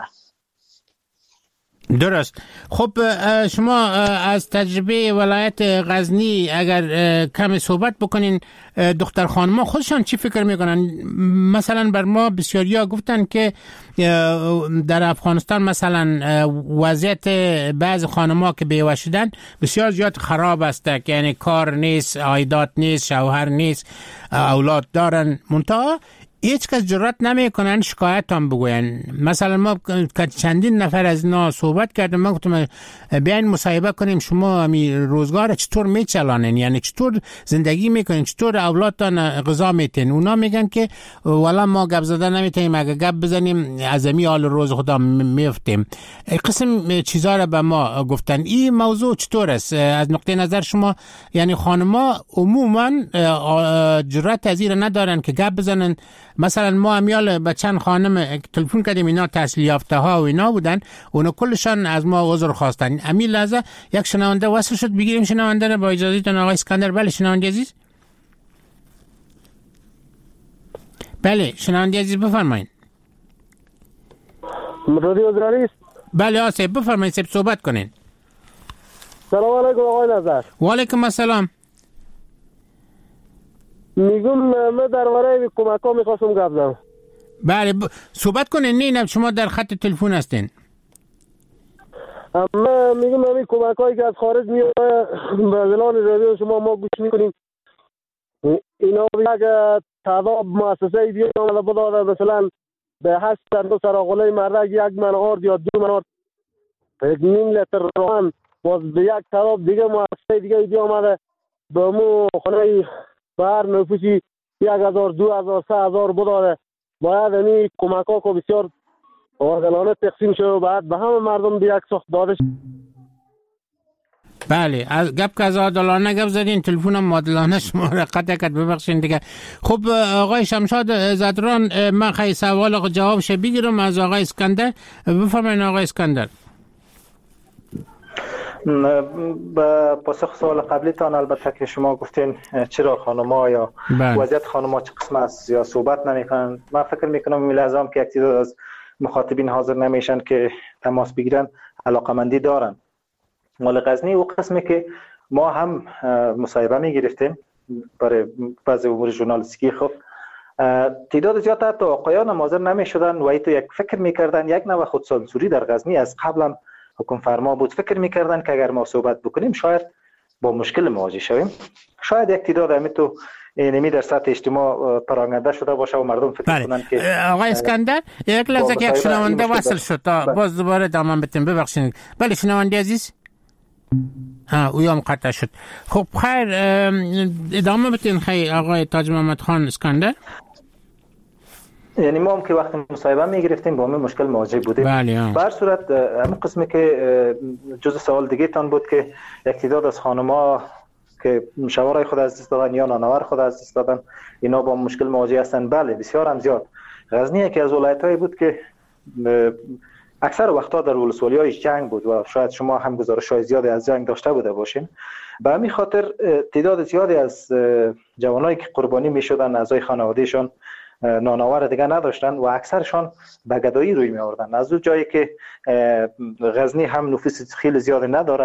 درست. خب شما از تجربه ولایت غزنی اگر کم صحبت بکنین، دختر خانم‌ها خودشان چی فکر میکنن؟ مثلا بر ما بسیاریا گفتن که در افغانستان مثلا وضعیت بعض خانم‌ها که بیوه شدن بسیار زیاد خراب است، یعنی کار نیست، عایدات نیست، شوهر نیست، اولاد دارن، منتها هیچ کس جرأت نمیکنن شکایت هم بگوین. مثلا ما چندین نفر از اینا صحبت کردیم، ما گفتم بیاین مصاحبه کنیم شما همی روزگار چطور میچلانین، یعنی چطور زندگی میکنین، چطور اولادتان غذا میتین. اونا میگن که والا ما گپ زدن نمیتونیم، اگه گپ بزنیم از امی حال روز خدا میفتیم. قسم چیزا را به ما گفتن. این موضوع چطور است از نقطه نظر شما؟ یعنی خانما عموما جرأت از این ندارن که گپ بزنن. مثلا ما امیال به چند خانم تلفن کردیم، اینا تحصیل یافته ها و اینا بودن، اونا کلشان از ما عذر خواستن. امی لحظه یک شنونده وصل شد، بگیریم شنونده رو با اجازهتون آقای اسکندر. بله شنونده عزیز. بله شنونده عزیز بفرمایید. رادیو ازراری است. بله آسه بفرمایید، سب صحبت کنین. سلام علیکم آقای نظر. و علیکم السلام. میگم من درباره کمک ها میخواستم گپ زنم. بله صحبت کنین. نه شما در خط تلفن هستین. اما میگم همین کمک هایی که از خارج میاد به زلان رادیو شما ما گوش میکنیم، اینا یک تعداد مؤسسه بیان آمده بداده، مثلا به 8 سراغله مردک 1 من آرد یا 2 من آرد، 1.5 لیتر روغن، باز به یک تعداد دیگه مؤسسه دیگه بیان آمده به مو خانه بر نفوسی 1000 2000 3000 بداده. باید همی کمک ها که بسیار عادلانه تقسیم شد و بعد به همه مردم به یک سخت داده شد. بله از گپ که از عادلانه گپ زدین، تلفنم عادلانه شما را قطع کرد، ببخشید دیگه. خب آقای شمشاد زدران، من خیلی سوال جوابش بگیرم از آقای اسکندر. بفرمایید آقای اسکندر. با پاسخ سوال قبلی تان، البته که شما گفتین چرا خانم‌ها یا وضعیت خانم‌ها چه قسم است یا صحبت نمی‌کنن، من فکر می‌کنم این لازم که یک تعداد از مخاطبین حاضر نمیشن که تماس بگیرن، علاقمندی دارن. مال غزنی او قسمی که ما هم مصاحبه می‌گرفتیم برای بعضی امور ژورنالیستیکی، خب تعداد زیاد حتی آقایان هم حاضر نمی‌شدن و ایتو یک فکر می‌کردن یک نوع خودسانسوری در غزنی از قبلا حکم فرما بود. فکر می‌کردن که اگر ما صحبت بکنیم شاید با مشکل مواجه شویم، شاید یک تعداد همیتو اینمی در سطح اجتماع پراگنده شده باشه و مردم فکر کنن که آقای اسکندر یک لحظه که یک شنونده وصل شد تا باز دوباره ادامه بدیم، ببخشید. بله شنونده عزیز. اویام قطع شد. خب خیر ادامه بدین خیلی آقای تاج محمد خان اسکندر. یعنی ما هم که وقتی مصاحبه میگرفتیم با همین مشکل مواجه بودیم. بله. به هر صورت همین قسمی که جز سوال دیگه تان بود که یک تعداد از خانم‌ها که شوهرای خود از دست دادن یا نانور خود از دست دادن، اینا با مشکل مواجه هستن. بله بسیار هم زیاد. غزنی یکی از ولایت‌هایی بود که اکثر وقتا در ولسوالی‌های جنگ بود و شاید شما هم گزارش‌های زیادی از جنگ داشته بوده باشین. به همین خاطر تعداد زیادی از جوانایی که قربانی می‌شدن اعضای خانواده‌شان نانآور دیگه نداشتن و اکثرشان به گدایی روی می آوردن. از اون جایی که غزنی هم نفوس خیلی زیادی نداره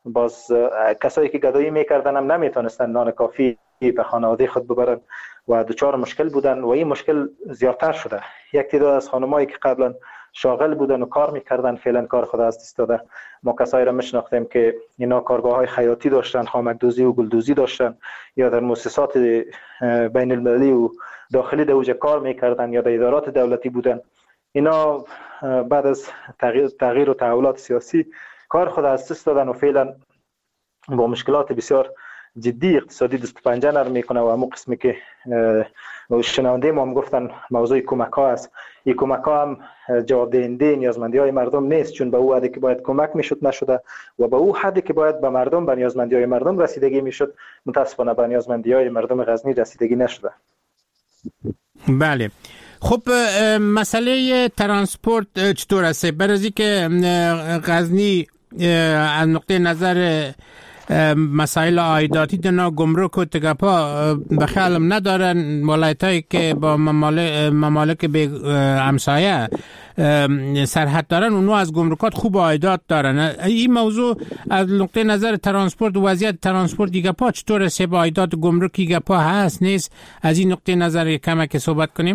باز کسایی که گدایی میکردن هم نمیتونستن نان کافی به خانواده خود ببرن و دچار مشکل بودن و این مشکل زیادتر شده. یک تعداد از خانمایی که قبلا شاغل بودن و کار میکردن فعلا کار خود از دست داده. ما کسایی را میشناختیم که اینا کارگاه‌های خیاطی داشتن، خامک‌دوزی و گلدوزی داشتن یا در مؤسسات بین المللی و داخلی در اوج کار میکردن یا در ادارات دولتی بودن. اینا بعد از تغییر و تحولات سیاسی کار خود از دست دادن و فعلا با مشکلات بسیار جدی اقتصادی دست پنجه نرم میکنه و همون قسمی که شنونده ما هم گفتن موضوع کمک ها است. این کمک ها هم جواب دهنده نیازمندی های مردم نیست، چون به او حدی که باید کمک میشد نشده و به او حدی که باید به مردم به نیازمندی های مردم رسیدگی میشد متاسفانه به نیازمندی های مردم غزنی رسیدگی نشده. بله. خب مسئله ترانسپورت چطور است؟ برای که غزنی از نقطه نظر مسائل عایداتی دنا گمرک و تگپا به خیالم ندارن، ولایتایی که با ممالک به همسایه سرحد دارن اونو از گمرکات خوب عایدات دارن. این موضوع از نقطه نظر ترانسپورت و وضعیت ترانسپورت گپا چطور است؟ با عایدات گمرکی گپا هست نیست؟ از این نقطه نظر کمک صحبت کنیم.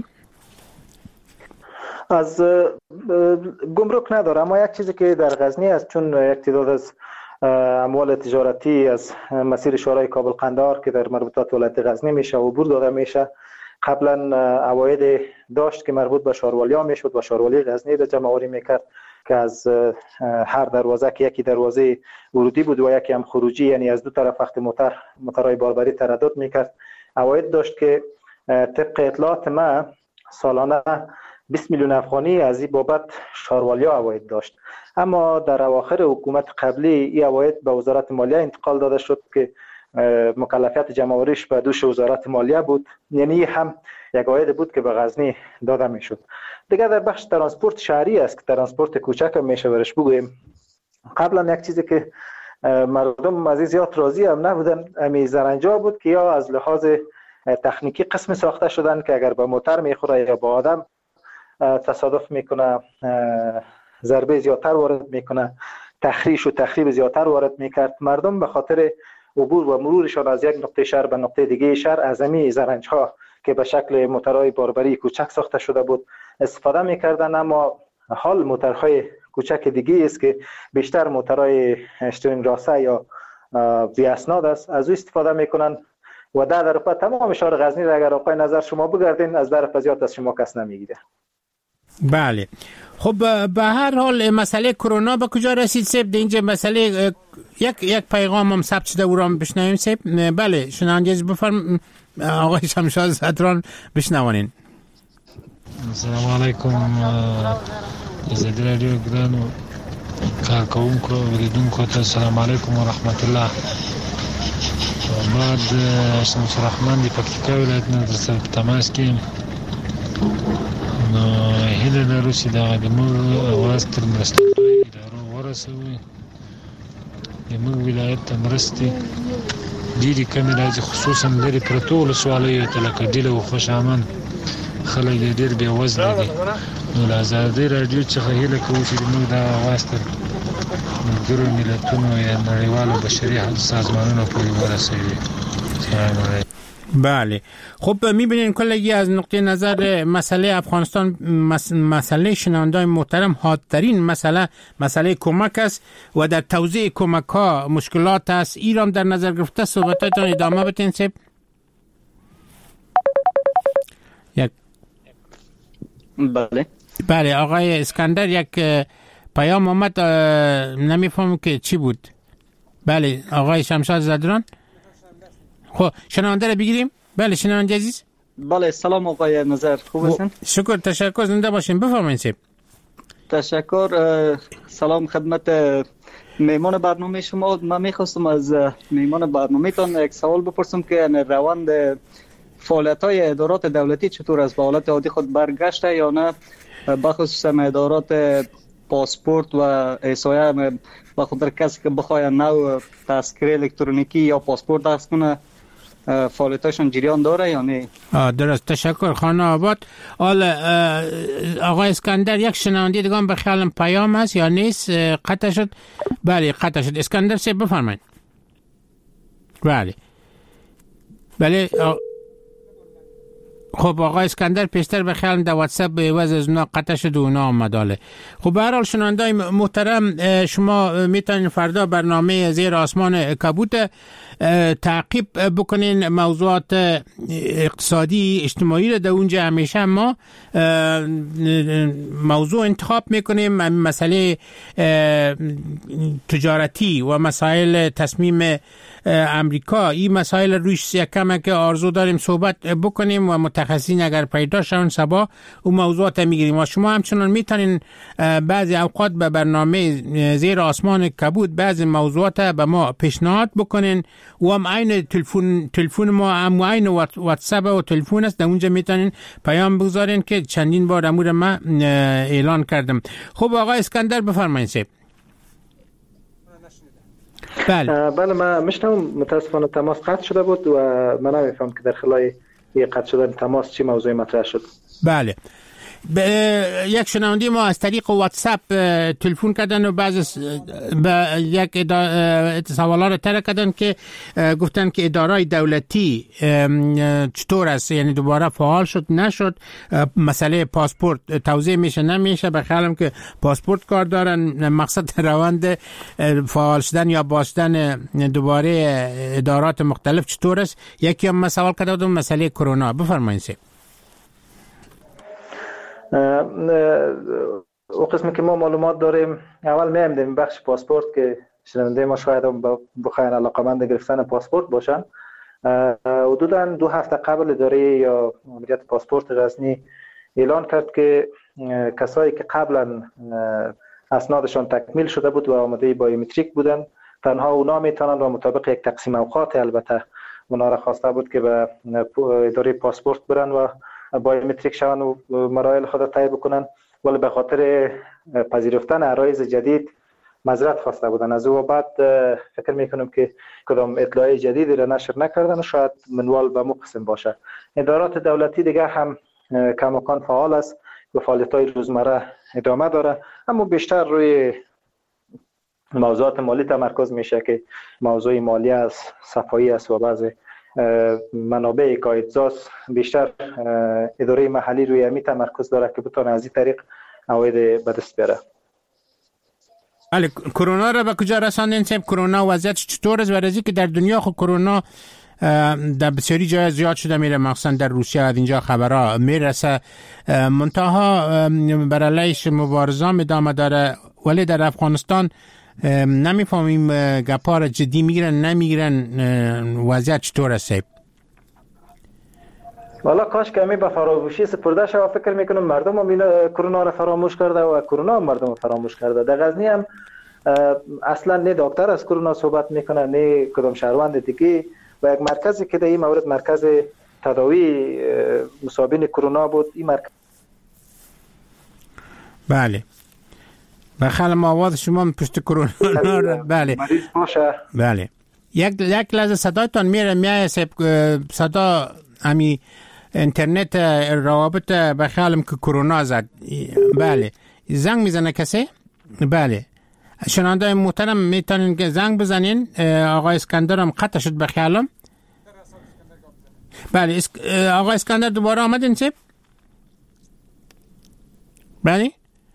از گمرک نداره، اما یک چیزی که در غزنی است، چون یک تعداد از اموال تجارتی از مسیر شورای کابل قندهار که در مربوطات ولایت غزنی میشه و عبور داده میشه، قبلا عواید داشت که مربوط به شاروالیا میشد و شاروالی غزنی را جمع آوری میکرد که از هر دروازه که یکی دروازه ورودی بود و یکی هم خروجی، یعنی از دو طرف وقت موترهای باربری تردد میکرد. عواید داشت که طبق اطلاعات ما سالانه 20 میلیون افغانی از این بابت شاروالیا عواید داشت. اما در اواخر حکومت قبلی این عواید به وزارت مالیه انتقال داده شد که مکلفیت جمع‌آوریش به دوش وزارت مالیه بود، یعنی هم یک عواید بود که به غزنی داده میشد. دیگه در بخش ترانسپورت شهری است که ترانسپورت کوچک هم میشه برش بگوییم. قبلا یک چیزی که مردم از زیاد راضی هم نبودن امی زرنجا بود که یا از لحاظ تکنیکی قسم ساخته شدن که اگر به موتر میخوره یا به آدم تصادف میکنه ضربه زیادتر وارد میکنه، تخریش و تخریب زیادتر وارد میکرد. مردم به خاطر عبور و مرورشان از یک نقطه شهر به نقطه دیگه شهر از همین زرنج ها که به شکل موترهای باربری کوچک ساخته شده بود استفاده میکردن. اما حال موترهای کوچک دیگه است که بیشتر موترهای اشترینگ راسه یا بی اسناد است، از او استفاده میکنن و در درپا تمام شهر غزنی را اگر آقای نظر شما بگردین از در فضیات از شما کس نمیگیره. بله. خب به هر حال مسئله کرونا به کجا رسید سیب؟ اینجا مسئله یک پیغام هم ثبت شده او را بشنویم سیب. بله شنونده بفرم آقای شمشاد زدران بشنوانین. السلام علیکم زدی رادیو ګرانو کارکوونکو اوریدونکو ته السلام علیکم ورحمت الله. بعد شمس الرحمن دی پکتیکا ولایت نه در سره تماس کې نو هیله لرو چې دا د موږ اواز تر مرستندوی ادارو ورسوي. د موږ ولایت ته مرستې ډېرې کمې راځي، خصوصا لرې پرتو ولسوالیو ته لکه ډیله و خوشامند خلک یې ډېر بېوزله دي. نو له ازادۍ راډیو څخه هیله کوو چې موږ دا اواز تر ملګرو ملتونو یا نړیوالو بشري سازمانونو پورې ورسوي. سلام علیکم. بله. خب میبینین کلگی از نقطه نظر مسئله افغانستان مسئله شنوندای محترم حادترین مسئله کمک است و در توزیع کمک ها مشکلات است. ایران در نظر گرفته صحبتاتون ادامه بتین سیب. بله آقای اسکندر یک پیام آمد نمیفهمم که چی بود. بله آقای شمشاد زدران. خب شنونده رو بگیریم. بله شنونده عزیز. بله سلام آقای نظر، خوب هستین؟ شکر، تشکر، زنده باشین. بفرمایید سیب. تشکر. سلام خدمت میمان برنامه شما. من میخواستم از میمان برنامه تان یک سوال بپرسم که روند فعالیت های ادارات دولتی چطور است؟ به حالت عادی خود برگشته یا نه؟ بخصوص ادارات پاسپورت و احصایه به خاطر کسی که بخواد نو تذکره الکترونیکی یا پاسپورت اخذ کنه فعالیتاشون جریان داره یا نه؟ درست، تشکر خانه آباد. آقای اسکندر، یک شنونده دیگه هم به خیالم پیام هست یا نیست؟ قطع شد؟ بله قطع شد. اسکندر سے بفرمایید. بله خب آقای اسکندر پیشتر به خیالم در واتساپ به عوض از اونا قطع شد و اونا آمداله. خب به هر حال شنوندای محترم، شما میتونین فردا برنامه زیر آسمان کبوت تعقیب بکنین. موضوعات اقتصادی اجتماعی رو در اونجا همیشه ما موضوع انتخاب میکنیم. مسئله تجارتی و مسائل تصمیم امریکا، این مسائل روش یکم که آرزو داریم صحبت بکنیم و متخصصین اگر پیدا شون سبا اون موضوعات میگیریم. و شما همچنان میتونین بعضی اوقات به برنامه زیر آسمان کبود بعضی موضوعات به ما پیشنهاد بکنین و هم عین تلفن ما هم عین واتساپ و تلفن است، در اونجا میتونین پیام بگذارین که چندین بار امور ما اعلان کردم. خب آقای اسکندر بفرمایید. بله من میشنم. متاسفانه تماس قطع شده بود و من نمیفهم که در خلال یک قطع شدن تماس چی موضوعی مطرح شد. بله یک شنونده ما از طریق واتساپ تلفن کردن و بعض یک سوالات طرح کردن که گفتن که ادارای دولتی چطور است، یعنی دوباره فعال شد نشد. مسئله پاسپورت توضیح میشه نمیشه. به خیالم که پاسپورت کار دارن، مقصد روند فعال شدن یا باشدن دوباره ادارات مختلف چطور است. یکی هم سوال کردم مسئله کرونا. بفرمایید. او قسمی که ما معلومات داریم، اول می‌ایم بخش پاسپورت که شنونده ما شاید بخواین علاقه‌مند گرفتن پاسپورت باشن. حدوداً 2 هفته قبل اداره یا مدیریت پاسپورت غزنی اعلان کرد که کسایی که قبلا اسنادشان تکمیل شده بود و آماده بایومتریک بودن تنها اونا میتونن و مطابق یک تقسیم اوقات البته اونا را خواسته بود که به اداره پاسپورت برن و بایومتریک شون و مراحل خود طی بکنن، ولی به خاطر پذیرفتن عرایض جدید معذرت خواسته بودن از او و بعد فکر میکنم که کدام اطلاعی جدیدی را نشر نکردن و شاید منوال به مقسم باشه. ادارات دولتی دیگه هم کماکان فعال است و فعالیت‌های روزمره ادامه داره، اما بیشتر روی موضوعات مالی تمرکز میشه که موضوع مالی است، صفایی است و بعضی منابع کاهدزاست. بیشتر اداره محلی روی همی تمرکز داره که بتونه از این طریق عواید به دست بیاره. بله، کرونا را به کجا رساندین؟ کرونا وضعیت چطور است؟ ورزی که در دنیا خود کرونا در بسیاری جای زیاد شده میره، مخصوصا در روسیه از اینجا خبرها میرسه. منتها بر علیش مبارزان ادامه داره، ولی در افغانستان نمیفهمیم گپار جدی میگیرن نمیگیرن. وضعیت چطور است؟ والا کاش که همی به فراموشی سپرده شد. فکر میکنم مردم هم کرونا را فراموش کرده و کرونا هم مردم فراموش کرده. در غزنی هم اصلا نه دکتر از کرونا صحبت میکنه نه کدام شهروند دیگه و یک مرکزی که در این مورد مرکز تداوی مصابین کرونا بود. این مرکز بله بخل آواز شما پشت کرونا. بله مریض باشه. بله یک لحظه صدایتان میره صدا امی اینترنت روابط بخیالم که کرونا زد. بله زنگ میزنه کسی؟ بله شنونده محترم میتونین که زنگ بزنین. آقای اسکندر هم قطع شد بخیالم. بله آقای اسکندر دوباره آمدین چه؟ بله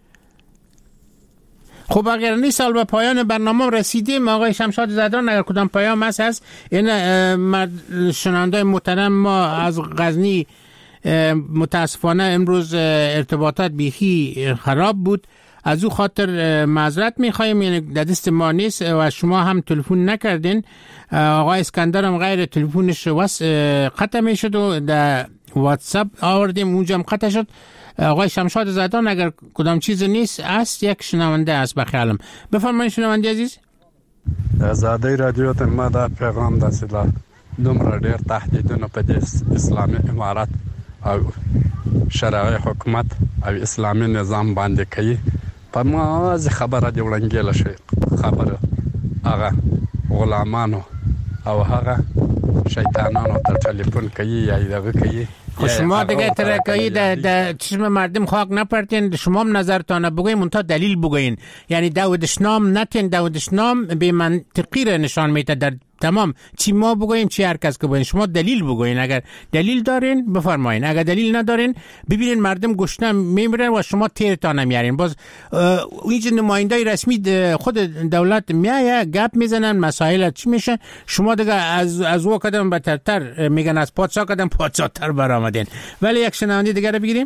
خب اگر این سال به پایان برنامه رسیدیم، آقای شمشاد زدران اگر کدام پیام هست این شنونده محترم ما از غزنی متاسفانه امروز ارتباطات بیخی خراب بود، از او خاطر معذرت میخوایم، یعنی در دست ما نیست و شما هم تلفن نکردین. آقای اسکندر هم غیر تلفنش قطع میشد و در واتساپ آوردیم اونجا هم قطع شد. آقای شمشاد زدان اگر کدام چیز نیست است یک شنونده است بخیالم. بفرمایید شنونده عزیز. آزادی رادیو ته ما دا پیغام داسلا دومره ډیر تهدیدونه په اسلامي امارات او شرعي حکومت او اسلامي نظام باندې کوي. په ما از خبره دی وړاندې شي خبره هغه غلامانو او هغه شیطانان تر تلفن کوي یا دغه کوي. شما دیگه ترکایی در چشم مردم خاک نپرتین، شما هم نظرتان بگوین منتها دلیل بگوین. یعنی داودشنام نتین، داودشنام به منطقی را نشان میده در تمام چی ما بگویم چی هر کس که بگوین. شما دلیل بگوین، اگر دلیل دارین بفرمایین، اگر دلیل ندارین ببینین مردم گشنه میمیرن و شما تیرتان نمیارین. باز اینجا نمایندای رسمی خود دولت میایه گپ میزنن مسائل چی میشه، شما دیگه از او قدم بترتر میگن از پادشاه قدم پادشاه تر برآمدین. ولی یک شنونده دیگه رو بگیریم.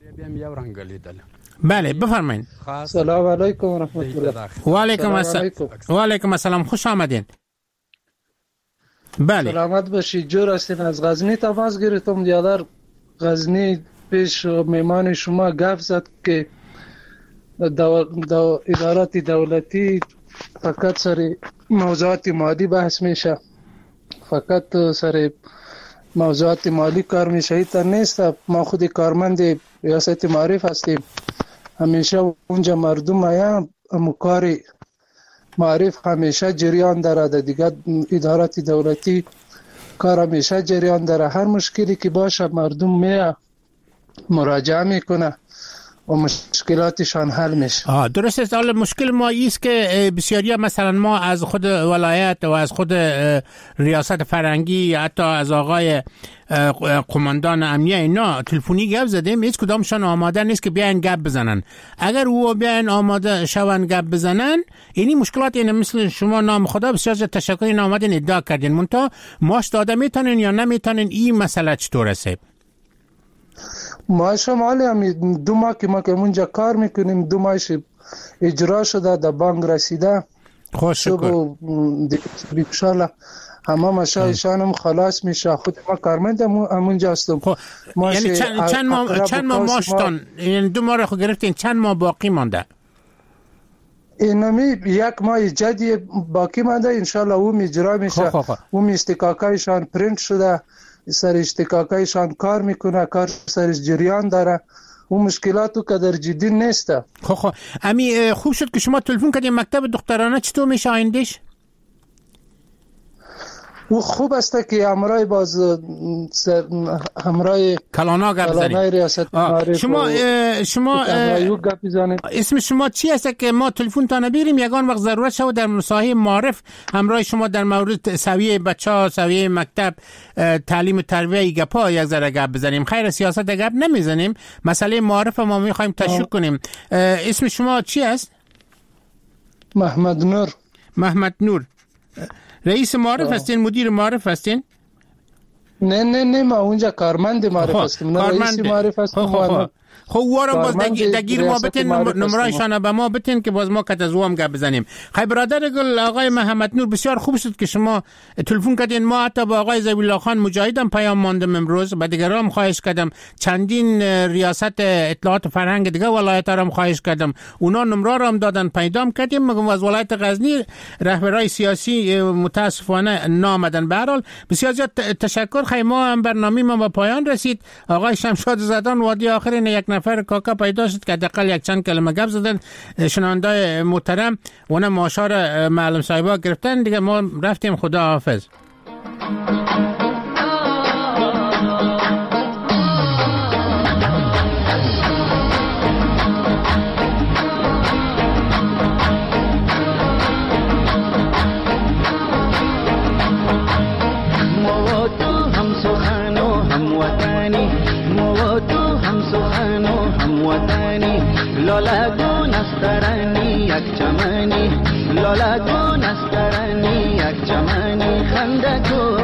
بله بفرمایید. سلام علیکم و رحمت الله. و علیکم السلام. و علیکم السلام، خوش آمدین. بله سلامت باشید. جور هستین. از غزنی تماس گرفتم. دیادر غزنی پیش میمان شما گفت زد که ادارات دولتی فقط سر موضوعات مالی بحث میشه، فقط سر موضوعات مالی کار میشه. تا نیست. ما خود کارمند ریاست معارف هستیم، همیشه اونجا مردم آیا کار معارف همیشه جریان داره، دیگه ادارات دولتی کار همیشه جریان داره. هر مشکلی که باشه مردم میاد مراجعه میکنه و مشکلاتشان حل میشه. درست است. حالا مشکل ما ایست که بسیاری مثلا ما از خود ولایت و از خود ریاست فرنگی حتی از آقای قماندان امنیه اینا تلفنی گپ زدیم، هیچ کدامشان آماده نیست که بیاین گپ بزنن. اگر او بیاین آماده شون گپ بزنن، اینی مشکلات اینه. مثل شما نام خدا بسیار تشکر این آمدین ادعا کردین، منتها ماش داده میتونین یا نمیتونین، این مسئله چطور است؟ ما شمالی هم 2 ماه که ما که اونجا کار میکنیم، 2 ماهش اجرا شده، در بانک رسیده. خوش شکر. انشالله همه مشایشان هم خلاص میشه. خود ما کارمند همونجا هستم. یعنی چند ماه ماشتان؟ یعنی 2 ماه رو گرفتین، چند ماه باقی مانده؟ اینمی 1 ماه جدی باقی مانده. انشالله اون اجرا میشه. اون استکاکایشان پرینت شده، سر اشتکاکایشان کار میکنه، کار سرش جریان داره. اون مشکلاتو که در جدی نیسته. امی خوب شد که شما تلفن کردیم. مکتب دخترانه چطور میشه آیندهش؟ او خوب است که همراه باز همراه کلانا گپ زنید. شما اسم شما چی است که ما تلفن تا نبیریم یگان وقت ضرورت شود در مساحه معارف همراه شما در مورد سویه بچه‌ها، سویه مکتب، تعلیم و تربیه گپا یک ذره گپ بزنیم. خیر سیاست گپ نمیزنیم، مسئله معارف ما میخوایم تشریح کنیم. اسم شما چی است؟ محمد نور. محمد نور. رئیس معارف هستین؟ مدیر معارف هستین؟ نه ما اونجا کارمند معارف هستیم. رئیس معارف هستیم. خب وارم باز دگیر ما بتین نمرایشان به ما بتین که باز ما کت از وام گپ بزنیم. خیلی برادر گل آقای محمد نور، بسیار خوب شد که شما تلفن کردین. ما حتی با آقای زبی الله خان مجاهدم پیام ماندم امروز، با دیگرام خواهش کردم، چندین ریاست اطلاعات فرهنگ دیگه ولایت هم خواهش کردم، اونا نمره را هم دادن، پیدام کردیم. مگم از ولایت غزنی رهبرای سیاسی متاسفانه نامدن. به هر حال بسیار زیاد تشکر. خیلی ما هم برنامه ما به پایان رسید. آقای شمشاد زدان وادی آخرین یک نفر کاکا پیدا شد که حداقل یک چند کلمه گپ زدن. شنوندای محترم اون ماشار معلم صاحبا گرفتن دیگه. ما رفتیم، خدا حافظ. لالا گون استرانی یک چمنی، لالا گون استرانی یک چمنی، خنده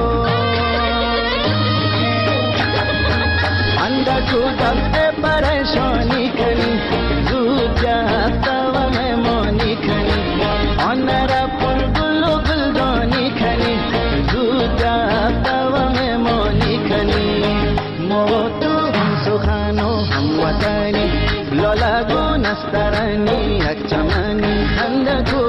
کو دست پریشانی کنی، زود جفت و مهمانی کنی، آن را پر گل و گلدانی کنی، زود جفت و مهمانی کنی. ما تو هم سخن و هم وطنی، لالا گون استرانی یک چمنی، خنده کو